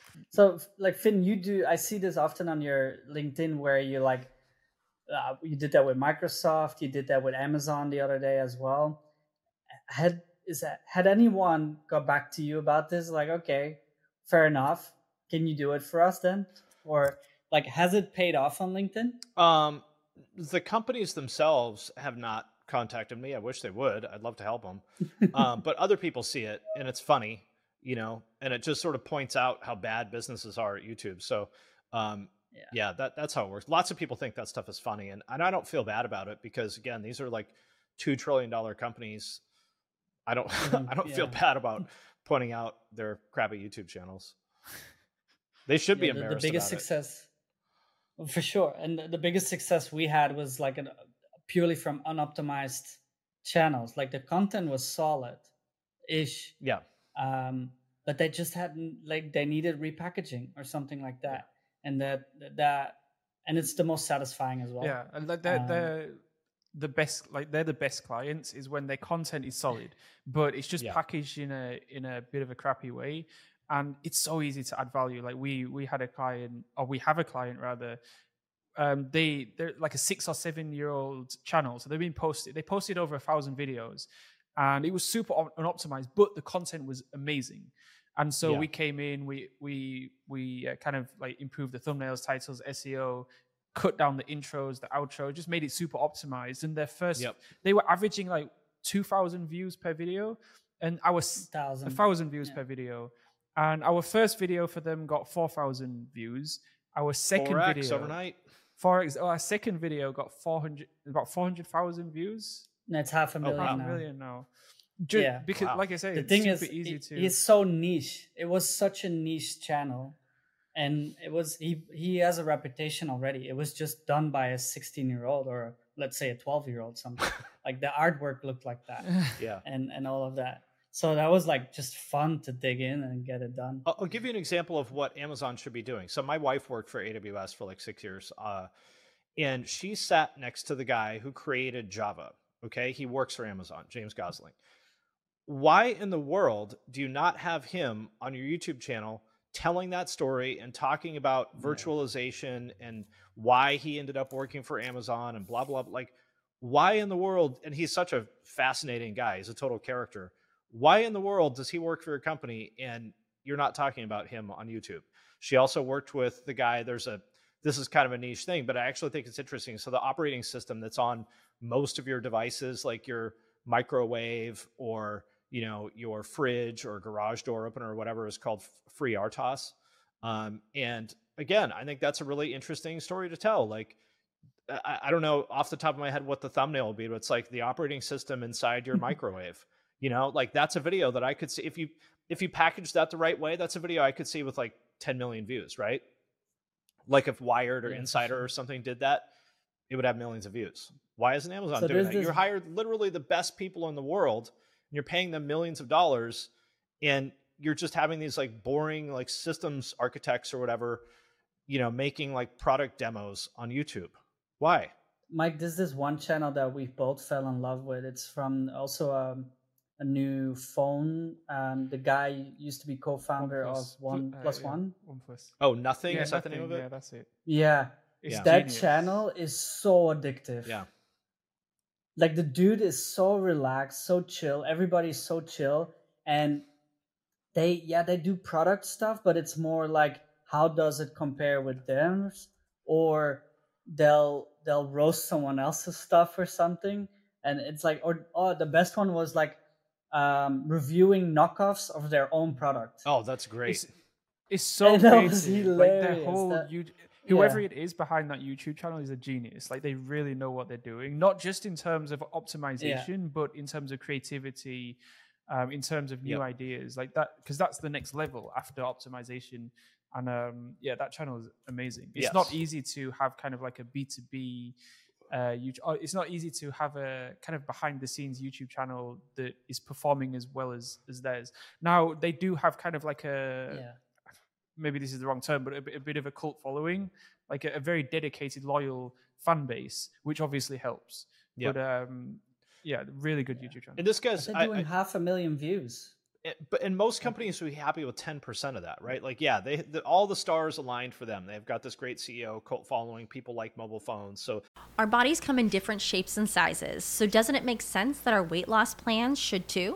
[SPEAKER 5] So like Finn, you do, I see this often on your LinkedIn where you like, uh, you did that with Microsoft, you did that with Amazon the other day as well. Had, is that, had anyone got back to you about this? Like, okay, fair enough. Can you do it for us then? Or like, has it paid off on LinkedIn?
[SPEAKER 4] Um, the companies themselves have not contacted me. I wish they would. I'd love to help them. um, but other people see it and it's funny, you know, and it just sort of points out how bad businesses are at YouTube. So, um, yeah, yeah that, that's how it works. Lots of people think that stuff is funny, and, and I don't feel bad about it because, again, these are like two trillion dollars companies. I don't, I don't yeah. feel bad about pointing out their crappy YouTube channels. They should yeah, be embarrassed.
[SPEAKER 5] The, the biggest
[SPEAKER 4] about
[SPEAKER 5] success, it. for sure, and the, the biggest success we had was like an, purely from unoptimized channels. Like the content was solid-ish.
[SPEAKER 4] Yeah.
[SPEAKER 5] Um, but they just hadn't, like, they needed repackaging or something like that, yeah. and that that, and it's the most satisfying as well.
[SPEAKER 3] Yeah, and like they're, um, they're the best, like they're the best clients is when their content is solid, but it's just yeah. packaged in a in a bit of a crappy way. And it's so easy to add value. Like we we had a client, or we have a client rather. Um, they they're like a six or seven year old channel, so they've been posted. They posted over a thousand videos, and it was super unoptimized, but the content was amazing. And so yeah. we came in, we we we uh, kind of like improved the thumbnails, titles, S E O, cut down the intros, the outro, just made it super optimized. And their first, yep. they were averaging like two thousand views per video, and our
[SPEAKER 5] thousand.
[SPEAKER 3] a thousand views
[SPEAKER 5] yeah.
[SPEAKER 3] per video. And our first video for them got four thousand views. Our second
[SPEAKER 4] four X
[SPEAKER 3] video
[SPEAKER 4] overnight.
[SPEAKER 3] four X, oh, our second video got four hundred, about four hundred thousand views.
[SPEAKER 5] No, it's half a million
[SPEAKER 3] oh, half
[SPEAKER 5] now.
[SPEAKER 3] a million now. Just
[SPEAKER 5] yeah.
[SPEAKER 3] because,
[SPEAKER 4] wow.
[SPEAKER 3] like I say,
[SPEAKER 5] the
[SPEAKER 3] it's
[SPEAKER 5] thing
[SPEAKER 3] super
[SPEAKER 5] is,
[SPEAKER 3] easy
[SPEAKER 5] it,
[SPEAKER 3] to.
[SPEAKER 5] He's so niche. It was such a niche channel, and it was he. He has a reputation already. It was just done by a sixteen-year-old or let's say a twelve-year-old. Something like the artwork looked like that.
[SPEAKER 4] Yeah,
[SPEAKER 5] and and all of that. So that was like just fun to dig in and get it done.
[SPEAKER 4] I'll, I'll give you an example of what Amazon should be doing. So my wife worked for A W S for like six years, uh, and she sat next to the guy who created Java. Okay, he works for Amazon, James Gosling. Why in the world do you not have him on your YouTube channel telling that story and talking about virtualization and why he ended up working for Amazon and blah, blah, blah. Like, why in the world, and he's such a fascinating guy, he's a total character. Why in the world does he work for your company and you're not talking about him on YouTube? She also worked with the guy, there's a, this is kind of a niche thing, but I actually think it's interesting. So the operating system that's on most of your devices, like your microwave or, you know, your fridge or garage door opener or whatever is called FreeRTOS. Um, and again, I think that's a really interesting story to tell. Like, I, I don't know off the top of my head what the thumbnail will be, but it's like the operating system inside your microwave. You know, like that's a video that I could see if you if you package that the right way. That's a video I could see with like ten million views, right? Like if Wired or yeah, Insider sure. or something did that, it would have millions of views. Why isn't Amazon
[SPEAKER 5] so
[SPEAKER 4] doing that?
[SPEAKER 5] This...
[SPEAKER 4] You're hired literally the best people in the world, and you're paying them millions of dollars, and you're just having these like boring like systems architects or whatever, you know, making like product demos on YouTube. Why?
[SPEAKER 5] Mike, this is one channel that we both fell in love with. It's from also um, a new phone. Um, the guy used to be co-founder of One uh, Plus
[SPEAKER 3] yeah.
[SPEAKER 5] One.
[SPEAKER 3] One Plus.
[SPEAKER 4] Oh, Nothing?
[SPEAKER 3] Yeah,
[SPEAKER 4] is that
[SPEAKER 3] nothing,
[SPEAKER 4] the name of it?
[SPEAKER 3] Yeah, that's it.
[SPEAKER 5] Yeah.
[SPEAKER 3] It's
[SPEAKER 5] that
[SPEAKER 3] genius.
[SPEAKER 5] channel is so addictive.
[SPEAKER 4] Yeah.
[SPEAKER 5] Like the dude is so relaxed, so chill. Everybody's so chill. And they, yeah, they do product stuff, but it's more like, how does it compare with theirs? Or they'll, they'll roast someone else's stuff or something. And it's like, or oh, the best one was like um, reviewing knockoffs of their own product.
[SPEAKER 4] Oh, that's great.
[SPEAKER 3] It's, it's so crazy. Like the whole,
[SPEAKER 5] that,
[SPEAKER 3] you, whoever
[SPEAKER 5] yeah.
[SPEAKER 3] it is behind that YouTube channel is a genius. Like they really know what they're doing, not just in terms of optimization, yeah. but in terms of creativity, um, in terms of new yep. ideas like that, because that's the next level after optimization. And um, yeah, that channel is amazing. It's
[SPEAKER 4] yes.
[SPEAKER 3] not easy to have kind of like a B two B uh, YouTube. It's not easy to have a kind of behind the scenes YouTube channel that is performing as well as, as theirs. Now they do have kind of like a,
[SPEAKER 5] yeah.
[SPEAKER 3] maybe this is the wrong term, but a, a bit of a cult following, like a, a very dedicated, loyal fan base, which obviously helps. Yep. But um, yeah, really good
[SPEAKER 5] yeah.
[SPEAKER 3] YouTube channel.
[SPEAKER 4] And this guy's
[SPEAKER 5] they're doing I, half a million views.
[SPEAKER 4] It, but and most companies would be happy with ten percent of that, right? Like, yeah, they the, all the stars aligned for them. They've got this great C E O, cult following, people like mobile phones. So
[SPEAKER 6] our bodies come in different shapes and sizes. So doesn't it make sense that our weight loss plans should too?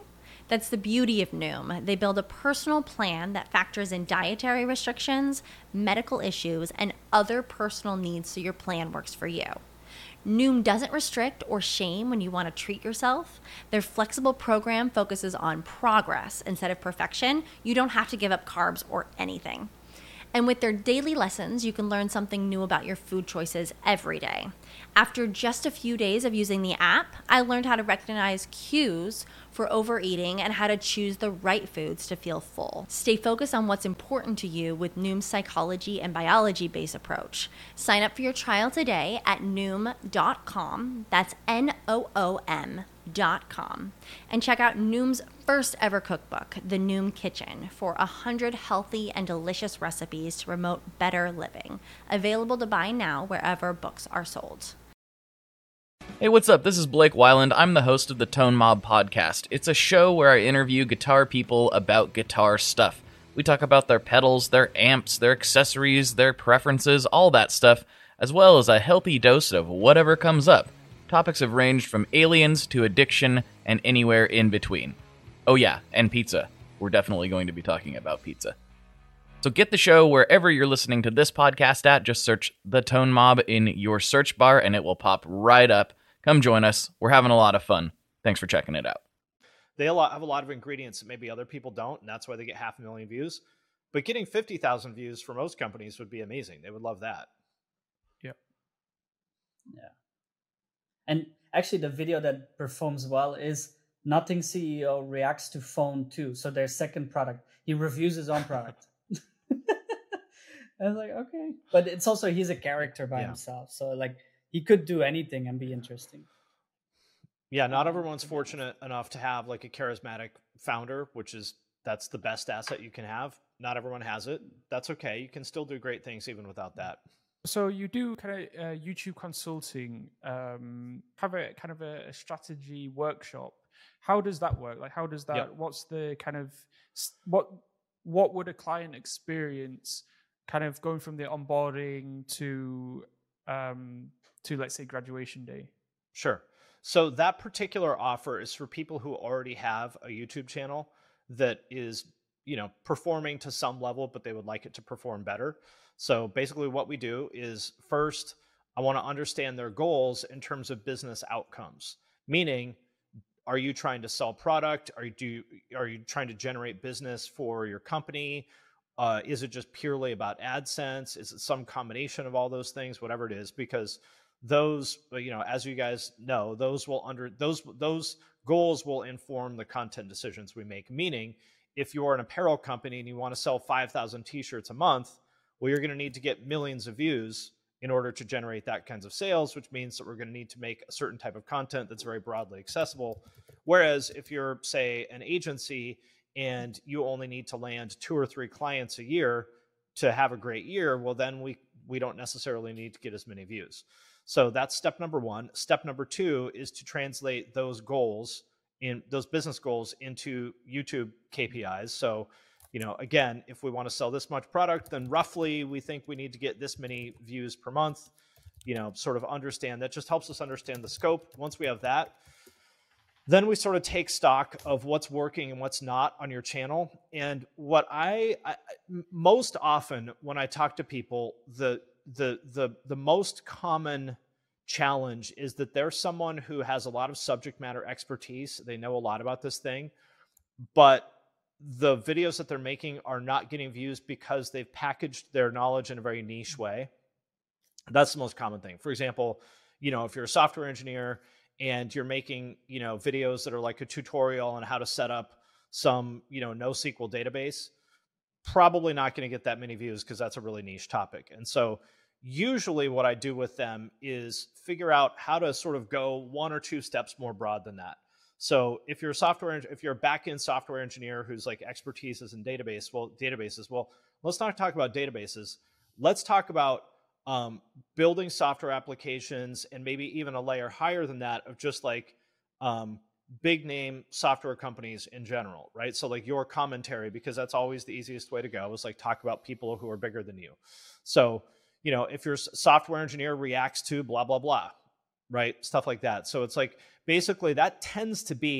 [SPEAKER 6] That's the beauty of Noom. They build a personal plan that factors in dietary restrictions, medical issues, and other personal needs so your plan works for you. Noom doesn't restrict or shame when you want to treat yourself. Their flexible program focuses on progress instead of perfection. You don't have to give up carbs or anything. And with their daily lessons, you can learn something new about your food choices every day. After just a few days of using the app, I learned how to recognize cues for overeating and how to choose the right foods to feel full. Stay focused on what's important to you with Noom's psychology and biology-based approach. Sign up for your trial today at noom dot com. That's N O O M dot com. And check out Noom's first ever cookbook, The Noom Kitchen, for one hundred healthy and delicious recipes to promote better living. Available to buy now wherever books are sold.
[SPEAKER 7] Hey, what's up? This is Blake Weiland. I'm the host of the Tone Mob Podcast. It's a show where I interview guitar people about guitar stuff. We talk about their pedals, their amps, their accessories, their preferences, all that stuff, as well as a healthy dose of whatever comes up. Topics have ranged from aliens to addiction and anywhere in between. Oh yeah, and pizza. We're definitely going to be talking about pizza. So get the show wherever you're listening to this podcast at. Just search The Tone Mob in your search bar and it will pop right up. Come join us. We're having a lot of fun. Thanks for checking it out.
[SPEAKER 4] They have a lot of ingredients that maybe other people don't, and that's why they get half a million views. But getting fifty thousand views for most companies would be amazing. They would love that.
[SPEAKER 3] Yep.
[SPEAKER 5] Yeah. And actually, the video that performs well is Nothing C E O reacts to Phone two. So their second product. He reviews his own product. I was like, okay. But it's also, he's a character by yeah. himself. So like, he could do anything and be interesting.
[SPEAKER 4] Yeah, not everyone's fortunate enough to have like a charismatic founder, which is, that's the best asset you can have. Not everyone has it. That's okay. You can still do great things even without that.
[SPEAKER 3] So you do kind of uh, YouTube consulting, um, have a kind of a strategy workshop. How does that work? Like, how does that, yep. what's the kind of, what, what would a client experience kind of going from the onboarding to, um, to let's say graduation day?
[SPEAKER 4] Sure. So that particular offer is for people who already have a YouTube channel that is, you know, performing to some level, but they would like it to perform better. So basically what we do is first, I want to understand their goals in terms of business outcomes, meaning, are you trying to sell product? Are you, do, are you trying to generate business for your company? Uh, is it just purely about AdSense? Is it some combination of all those things, whatever it is? Because those, you know, as you guys know, those will under those, those goals will inform the content decisions we make. Meaning, if you're an apparel company and you want to sell five thousand t-shirts a month, well, you're going to need to get millions of views in order to generate that kinds of sales, which means that we're going to need to make a certain type of content that's very broadly accessible. Whereas if you're, say, an agency and you only need to land two or three clients a year to have a great year, well, then we, we don't necessarily need to get as many views. So that's step number one. Step number two is to translate those goals in those business goals into YouTube K P Is. So, you know, again, if we want to sell this much product, then roughly we think we need to get this many views per month, you know, sort of understand. That just helps us understand the scope. Once we have that, then we sort of take stock of what's working and what's not on your channel. And what I, I most often when I talk to people, the the the the most common challenge is that they're someone who has a lot of subject matter expertise. They know a lot about this thing, but the videos that they're making are not getting views because they've packaged their knowledge in a very niche way. That's the most common thing. For example, you know, if you're a software engineer and you're making, you know, videos that are like a tutorial on how to set up some, you know, NoSQL database, probably not going to get that many views because that's a really niche topic. And so usually what I do with them is figure out how to sort of go one or two steps more broad than that. So if you're a software, if you're a back-end software engineer whose like expertise is in database, well, databases, well, let's not talk about databases. Let's talk about um, building software applications and maybe even a layer higher than that of just like um, big name software companies in general, right? So like your commentary, because that's always the easiest way to go, is like talk about people who are bigger than you. So, you know, if your software engineer reacts to blah, blah, blah, right? Stuff like that. So it's like, basically that tends to be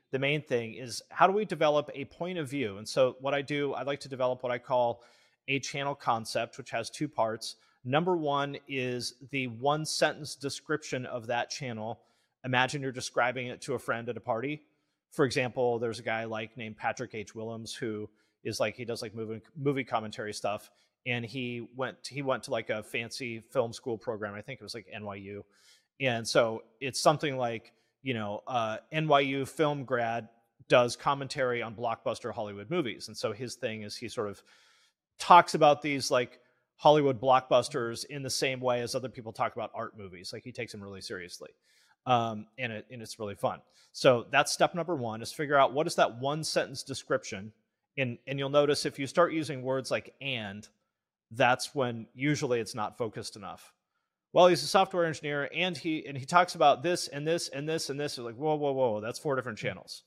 [SPEAKER 4] the main thing is how do we develop a point of view? And so what I do, I like to develop what I call a channel concept, which has two parts. Number one is the one sentence description of that channel. Imagine you're describing it to a friend at a party. For example, there's a guy like named Patrick H. Willems who is like, he does like movie, movie commentary stuff. And he went, he went to like a fancy film school program. I think it was like N Y U. And so it's something like, you know, uh, N Y U film grad does commentary on blockbuster Hollywood movies. And so his thing is he sort of talks about these like Hollywood blockbusters in the same way as other people talk about art movies. Like he takes them really seriously. Um, and, it, and it's really fun. So that's step number one, is figure out what is that one sentence description. And, and you'll notice if you start using words like and, that's when usually it's not focused enough. Well, he's a software engineer and he and he talks about this and this and this and this. You're like, whoa, whoa, whoa, that's four different channels.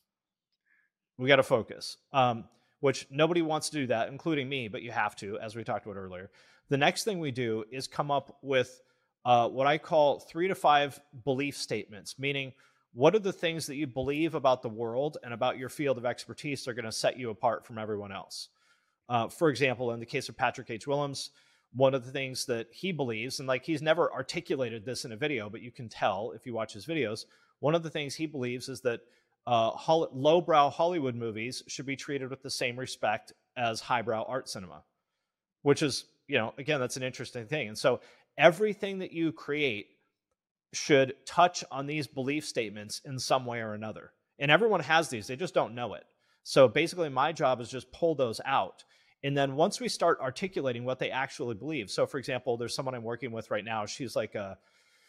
[SPEAKER 4] We got to focus, um, which nobody wants to do that, including me, but you have to, as we talked about earlier. The next thing we do is come up with uh, what I call three to five belief statements, meaning what are the things that you believe about the world and about your field of expertise that are going to set you apart from everyone else. Uh, for example, in the case of Patrick H. Willems, one of the things that he believes, and like he's never articulated this in a video, but you can tell if you watch his videos, one of the things he believes is that uh, hol- lowbrow Hollywood movies should be treated with the same respect as highbrow art cinema, which is, you know, again, that's an interesting thing. And so everything that you create should touch on these belief statements in some way or another. And everyone has these, they just don't know it. So basically my job is just pull those out. And then once we start articulating what they actually believe. So for example, there's someone I'm working with right now. She's like a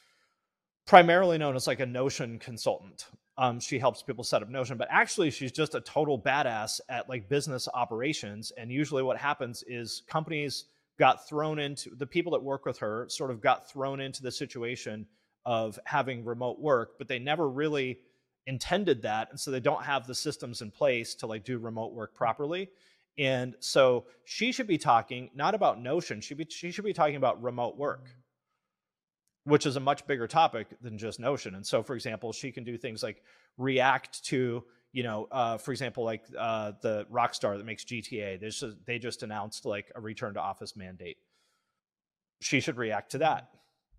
[SPEAKER 4] primarily known as like a Notion consultant. Um, she helps people set up Notion, but actually she's just a total badass at like business operations. And usually what happens is companies got thrown into, the people that work with her sort of got thrown into the situation of having remote work, but they never really intended that. And so they don't have the systems in place to like do remote work properly. And so she should be talking not about Notion, she, be, she should be talking about remote work, which is a much bigger topic than just Notion. And so, for example, she can do things like react to, you know, uh, for example, like uh, the Rockstar that makes G T A, they just, they just announced like a return to office mandate. She should react to that.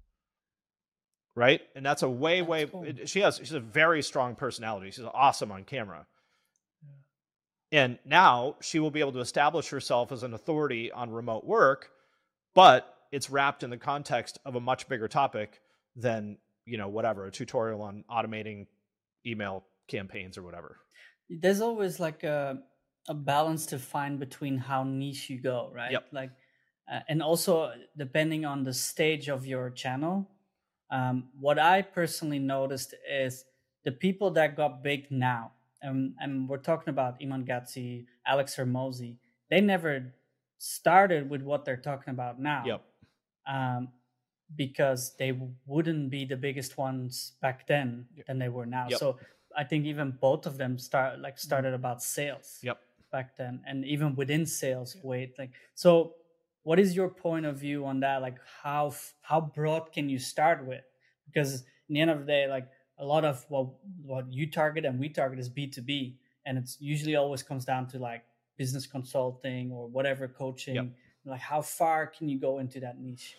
[SPEAKER 4] Right? And that's a way, that's way, cool. it, she has, she's a very strong personality. She's awesome on camera. And now she will be able to establish herself as an authority on remote work, but it's wrapped in the context of a much bigger topic than, you know, whatever, a tutorial on automating email campaigns or whatever.
[SPEAKER 5] There's always like a, a balance to find between how niche you go, right?
[SPEAKER 4] Yep.
[SPEAKER 5] Like, uh, and also depending on the stage of your channel. Um, what I personally noticed is the people that got big now, and, and we're talking about Iman Gadzhi, Alex Hormozi, they never started with what they're talking about now.
[SPEAKER 4] Yep.
[SPEAKER 5] Um, because they wouldn't be the biggest ones back then yep. than they were now.
[SPEAKER 4] Yep.
[SPEAKER 5] So I think even both of them start like started about sales
[SPEAKER 4] yep.
[SPEAKER 5] back then, and even within sales, yep. wait, like so. What is your point of view on that? Like how how broad can you start with? Because in the end of the day, like a lot of what what you target and we target is B two B, and it's usually always comes down to like business consulting or whatever coaching. Yep. Like how far can you go into that niche?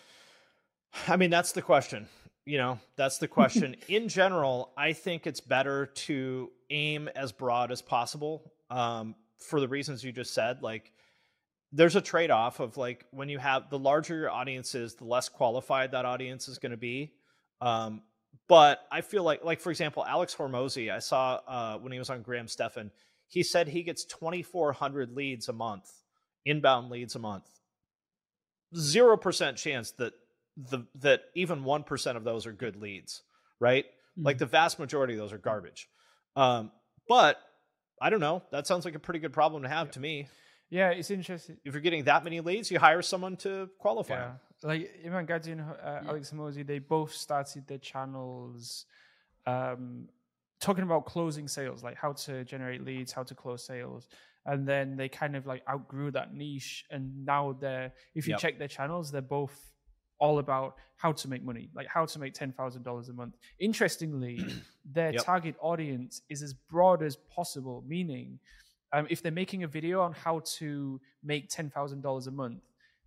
[SPEAKER 4] I mean, that's the question. You know, that's the question. In general, I think it's better to aim as broad as possible um, for the reasons you just said. Like, there's a trade-off of like when you have the larger your audience is, the less qualified that audience is going to be. Um, but I feel like, like for example, Alex Hormozi, I saw uh, when he was on Graham Stephan, he said he gets twenty-four hundred leads a month, inbound leads a month. Zero percent chance that the that even one percent of those are good leads, right? Mm-hmm. Like the vast majority of those are garbage. Um, but I don't know. That sounds like a pretty good problem to have yeah. to me.
[SPEAKER 3] Yeah, it's interesting.
[SPEAKER 4] If you're getting that many leads, you hire someone to qualify
[SPEAKER 3] yeah.
[SPEAKER 4] them.
[SPEAKER 3] Like Iman Gadzhi and uh, yeah. Alex Hormozi, they both started their channels um, talking about closing sales, like how to generate leads, how to close sales. And then they kind of like outgrew that niche. And now they're, if you yep. check their channels, they're both all about how to make money, like how to make ten thousand dollars a month. Interestingly, their
[SPEAKER 4] Yep.
[SPEAKER 3] target audience is as broad as possible, meaning um, if they're making a video on how to make ten thousand dollars a month,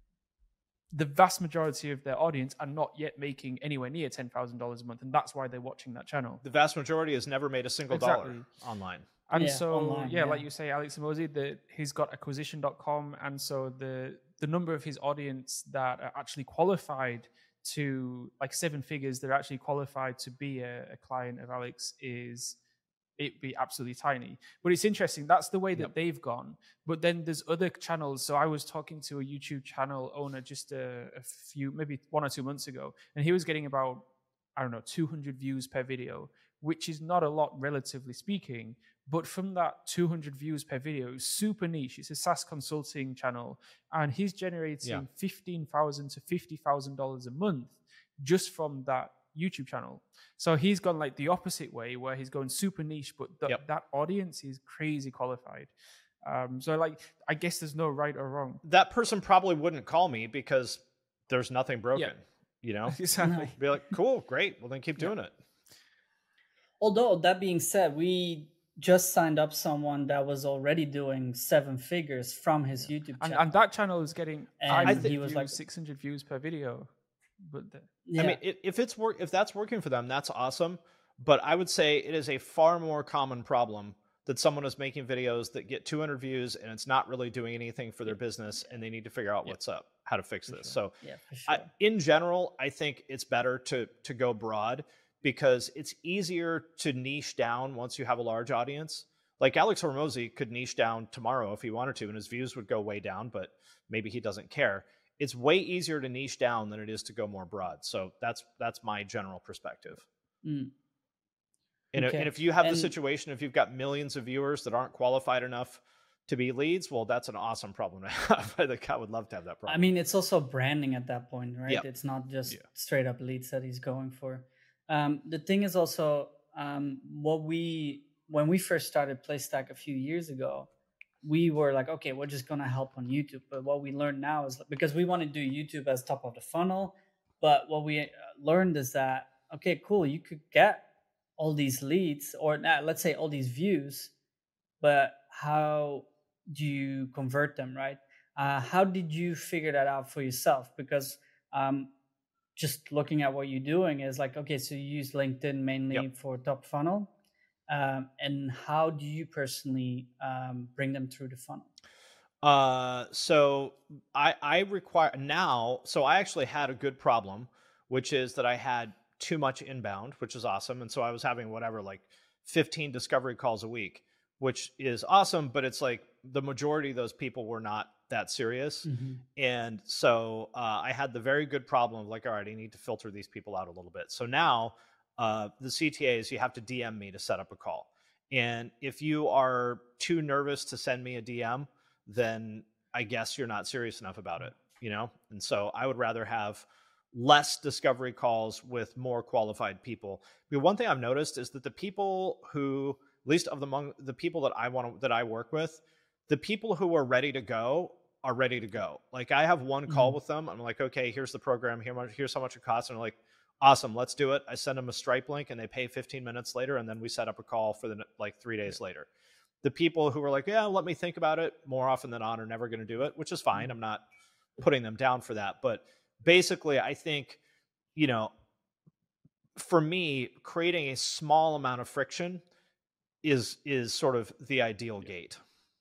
[SPEAKER 3] the vast majority of their audience are not yet making anywhere near ten thousand dollars a month. And that's why they're watching that channel.
[SPEAKER 4] The vast majority has never made a single
[SPEAKER 3] Exactly.
[SPEAKER 4] dollar online.
[SPEAKER 3] And
[SPEAKER 5] Yeah,
[SPEAKER 3] so,
[SPEAKER 5] online,
[SPEAKER 3] yeah,
[SPEAKER 5] yeah.
[SPEAKER 3] like you say, Alex Hormozi, the, he's got acquisition dot com. And so the the number of his audience that are actually qualified to, like seven figures, they're actually qualified to be a, a client of Alex is, it'd be absolutely tiny. But it's interesting. That's the way that
[SPEAKER 4] Yep.
[SPEAKER 3] they've gone. But then there's other channels. So I was talking to a YouTube channel owner just a, a few, maybe one or two months ago, and he was getting about, I don't know, two hundred views per video, which is not a lot, relatively speaking. But from that two hundred views per video, it's super niche. It's a SaaS consulting channel, and he's generating
[SPEAKER 4] Yeah.
[SPEAKER 3] fifteen thousand to fifty thousand dollars a month just from that YouTube channel. So he's gone like the opposite way, where he's going super niche, but th-
[SPEAKER 4] Yep.
[SPEAKER 3] that audience is crazy qualified. Um, so like, I guess there's no right or wrong.
[SPEAKER 4] That person probably wouldn't call me because there's nothing broken. You know,
[SPEAKER 3] Exactly.
[SPEAKER 4] be like, cool, great. Well, then keep doing it.
[SPEAKER 5] Although that being said, we just signed up someone that was already doing seven figures from his YouTube
[SPEAKER 3] And,
[SPEAKER 5] channel.
[SPEAKER 3] and that channel is getting
[SPEAKER 5] And
[SPEAKER 3] five hundred
[SPEAKER 5] he was
[SPEAKER 3] views,
[SPEAKER 5] like-
[SPEAKER 3] six hundred views per video. But the,
[SPEAKER 5] yeah.
[SPEAKER 4] I mean, if, if it's work, if that's working for them, that's awesome. But I would say it is a far more common problem that someone is making videos that get two hundred views and it's not really doing anything for their business, and they need to figure out what's up, how to fix this. So,
[SPEAKER 5] yeah, for sure.
[SPEAKER 4] I, in general, I think it's better to to go broad because it's easier to niche down once you have a large audience. Like Alex Hormozi could niche down tomorrow if he wanted to, and his views would go way down, but maybe he doesn't care. It's way easier to niche down than it is to go more broad. So that's that's my general perspective.
[SPEAKER 5] Mm.
[SPEAKER 4] And,
[SPEAKER 5] Okay.
[SPEAKER 4] and if you have
[SPEAKER 5] And-
[SPEAKER 4] the situation, if you've got millions of viewers that aren't qualified enough to be leads, well, that's an awesome problem to have. I think I would love to have that problem.
[SPEAKER 5] I mean, it's also branding at that point, right?
[SPEAKER 4] Yep.
[SPEAKER 5] It's not just
[SPEAKER 4] Yeah.
[SPEAKER 5] straight up leads that he's going for. Um, the thing is also um, what we when we first started PlayStack a few years ago, we were like, okay, we're just gonna help on YouTube. But what we learned now is because we want to do YouTube as top of the funnel, but what we uh, learned is that okay, cool, you could get all these leads or uh, let's say all these views, but how do you convert them, right? Uh, how did you figure that out for yourself? Because um, just looking at what you're doing is like, okay, so you use LinkedIn mainly
[SPEAKER 4] Yep.
[SPEAKER 5] for top funnel. Um, and how do you personally um, bring them through the funnel?
[SPEAKER 4] Uh, so I, I require now, so I actually had a good problem, which is that I had too much inbound, which is awesome. And so I was having whatever, like fifteen discovery calls a week, which is awesome. But it's like the majority of those people were not that serious.
[SPEAKER 5] Mm-hmm.
[SPEAKER 4] And so uh, I had the very good problem of like, all right, I need to filter these people out a little bit. So now uh, the C T A is you have to D M me to set up a call. And if you are too nervous to send me a D M, then I guess you're not serious enough about it, you know? And so I would rather have less discovery calls with more qualified people. But one thing I've noticed is that the people who, at least of the among the people that I want to, that I work with, the people who are ready to go are ready to go. Like I have one call
[SPEAKER 5] Mhm.
[SPEAKER 4] with them. I'm like, okay, here's the program. Here, much- here's how much it costs. And they're like, awesome, let's do it. I send them a Stripe link and they pay fifteen minutes later. And then we set up a call for the ne- like three days later. The people who are like, yeah, let me think about it, more often than not are never going to do it, which is fine. I'm not putting them down for that. But basically, I think, you know, for me, creating a small amount of friction is is sort of the ideal gate.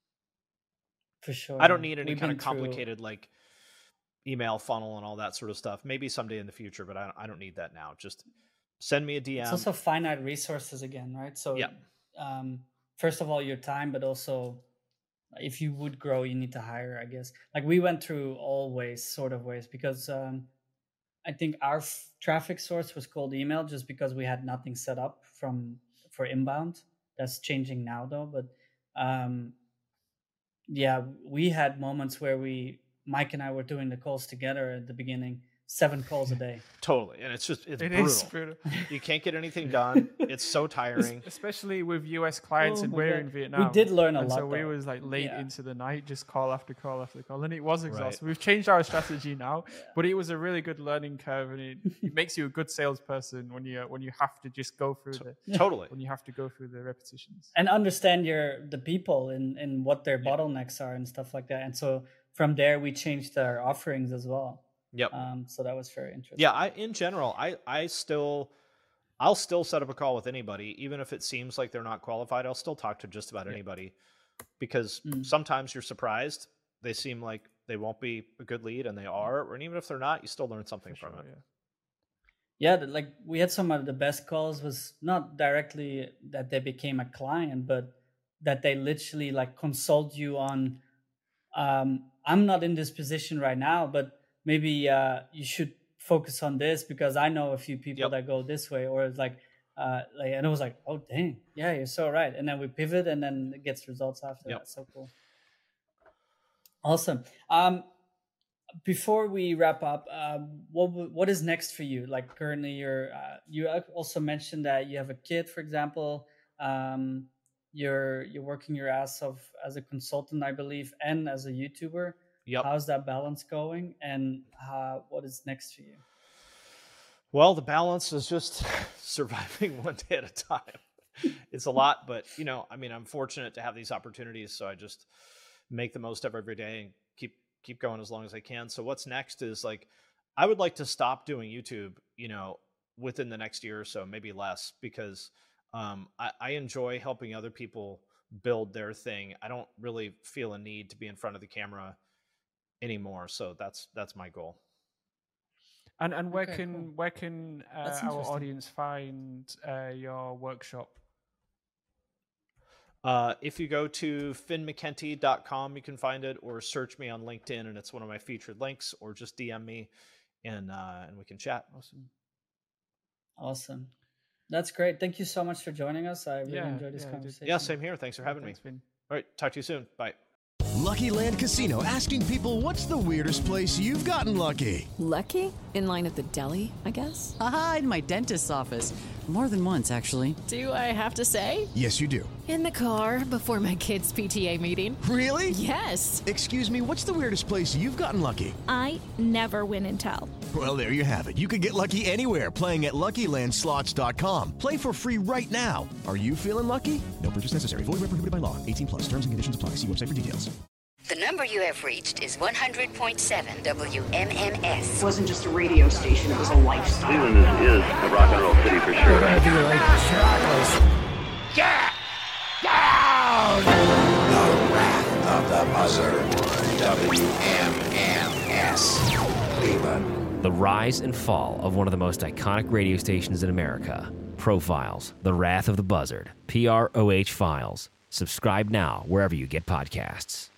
[SPEAKER 5] For sure.
[SPEAKER 4] I don't need any
[SPEAKER 5] We've
[SPEAKER 4] kind of
[SPEAKER 5] been through-
[SPEAKER 4] complicated like email funnel and all that sort of stuff. Maybe someday in the future, but I don't, I don't need that now. Just send me a D M.
[SPEAKER 5] It's also finite resources again, right? So,
[SPEAKER 4] Yeah.
[SPEAKER 5] um, first of all, your time, but also if you would grow, you need to hire, I guess. Like we went through all ways, sort of ways, because um, I think our f- traffic source was cold email just because we had nothing set up from for inbound. That's changing now though. But um, yeah, we had moments where we, Mike and I were doing the calls together at the beginning, seven calls a day.
[SPEAKER 4] Totally. And it's just, it's
[SPEAKER 3] It
[SPEAKER 4] brutal.
[SPEAKER 3] is brutal.
[SPEAKER 4] You can't get anything done. It's so tiring.
[SPEAKER 3] Especially with U S clients,
[SPEAKER 5] Oh
[SPEAKER 3] and
[SPEAKER 5] my
[SPEAKER 3] we're
[SPEAKER 5] God.
[SPEAKER 3] in Vietnam.
[SPEAKER 5] We did learn a
[SPEAKER 3] and
[SPEAKER 5] lot.
[SPEAKER 3] So we
[SPEAKER 5] though.
[SPEAKER 3] was like late
[SPEAKER 5] Yeah.
[SPEAKER 3] into the night, just call after call after call, and it was exhausting.
[SPEAKER 4] Right.
[SPEAKER 3] We've changed our strategy now, but it was a really good learning curve, and it, it makes you a good salesperson when you when you have to just go through the
[SPEAKER 4] Totally.
[SPEAKER 3] when you have to go through the repetitions.
[SPEAKER 5] And understand your the people and, and what their bottlenecks are and stuff like that. And so from there, we changed our offerings as well.
[SPEAKER 4] Yep.
[SPEAKER 5] Um, so that was very interesting.
[SPEAKER 4] Yeah, I in general, I I still I'll still set up a call with anybody, even if it seems like they're not qualified. I'll still talk to just about
[SPEAKER 3] Yeah.
[SPEAKER 4] anybody, because
[SPEAKER 5] Mm.
[SPEAKER 4] sometimes you're surprised. They seem like they won't be a good lead, and they are. And even if they're not, you still learn something
[SPEAKER 3] For
[SPEAKER 4] from
[SPEAKER 3] sure,
[SPEAKER 4] it.
[SPEAKER 5] Yeah, th- like we had some of the best calls was not directly that they became a client, but that they literally like consult you on, um, I'm not in this position right now, but maybe uh, you should focus on this because I know a few people
[SPEAKER 4] Yep.
[SPEAKER 5] that go this way, or it's like, uh, like, and it was like, oh dang, yeah, you're so right. And then we pivot, and then it gets results after
[SPEAKER 4] Yep.
[SPEAKER 5] that. So cool. Awesome. Um, before we wrap up, um, what w- what is next for you? Like currently, you're uh, you also mentioned that you have a kid, for example. Um, you're you're working your ass off as a consultant, I believe, and as a YouTuber.
[SPEAKER 4] Yep.
[SPEAKER 5] How's that balance going, and uh, what is next for you?
[SPEAKER 4] Well, the balance is just surviving one day at a time. It's a lot, but you know, I mean, I'm fortunate to have these opportunities, so I just make the most of every day and keep keep going as long as I can. So what's next is like, I would like to stop doing YouTube, you know, within the next year or so, maybe less, because um, I, I enjoy helping other people build their thing. I don't really feel a need to be in front of the camera anymore. So that's that's my goal.
[SPEAKER 3] And and where
[SPEAKER 5] Okay,
[SPEAKER 3] can
[SPEAKER 5] cool.
[SPEAKER 3] where can uh,
[SPEAKER 5] That's
[SPEAKER 3] our
[SPEAKER 5] interesting.
[SPEAKER 3] audience find uh, your workshop?
[SPEAKER 4] Uh, if you go to finn mckenty dot com, you can find it, or search me on LinkedIn, and it's one of my featured links, or just D M me, and uh, and we can chat.
[SPEAKER 3] Awesome.
[SPEAKER 5] Awesome, that's great. Thank you so much for joining us. I really
[SPEAKER 3] Yeah,
[SPEAKER 5] enjoyed this
[SPEAKER 3] yeah, I did.
[SPEAKER 5] conversation.
[SPEAKER 4] Yeah, same here. Thanks for
[SPEAKER 3] Yeah,
[SPEAKER 4] having
[SPEAKER 3] thanks,
[SPEAKER 4] me.
[SPEAKER 3] Vin.
[SPEAKER 4] All right, talk to you soon. Bye.
[SPEAKER 8] Lucky Land Casino, asking people, what's the weirdest place you've gotten lucky?
[SPEAKER 9] Lucky? In line at the deli, I guess?
[SPEAKER 10] Aha, in my dentist's office. More than once, actually.
[SPEAKER 9] Do I have to say?
[SPEAKER 8] Yes, you do.
[SPEAKER 9] In the car before my kids' P T A meeting.
[SPEAKER 8] Really?
[SPEAKER 9] Yes.
[SPEAKER 8] Excuse me, what's the weirdest place you've gotten lucky?
[SPEAKER 11] I never win and tell.
[SPEAKER 8] Well, there you have it. You can get lucky anywhere, playing at lucky land slots dot com. Play for free right now. Are you feeling lucky? No purchase necessary. Void where prohibited by law. eighteen plus. Terms and conditions apply. See website for details.
[SPEAKER 12] The number you have reached is one hundred point seven W M M S.
[SPEAKER 13] It wasn't just a radio station, it was a lifestyle.
[SPEAKER 14] Cleveland is, is a rock and roll city for sure.
[SPEAKER 15] Get down! The Wrath of the Buzzard. W M M S. Cleveland.
[SPEAKER 16] The rise and fall of one of the most iconic radio stations in America. Profiles, The Wrath of the Buzzard. P R O H Files. Subscribe now wherever you get podcasts.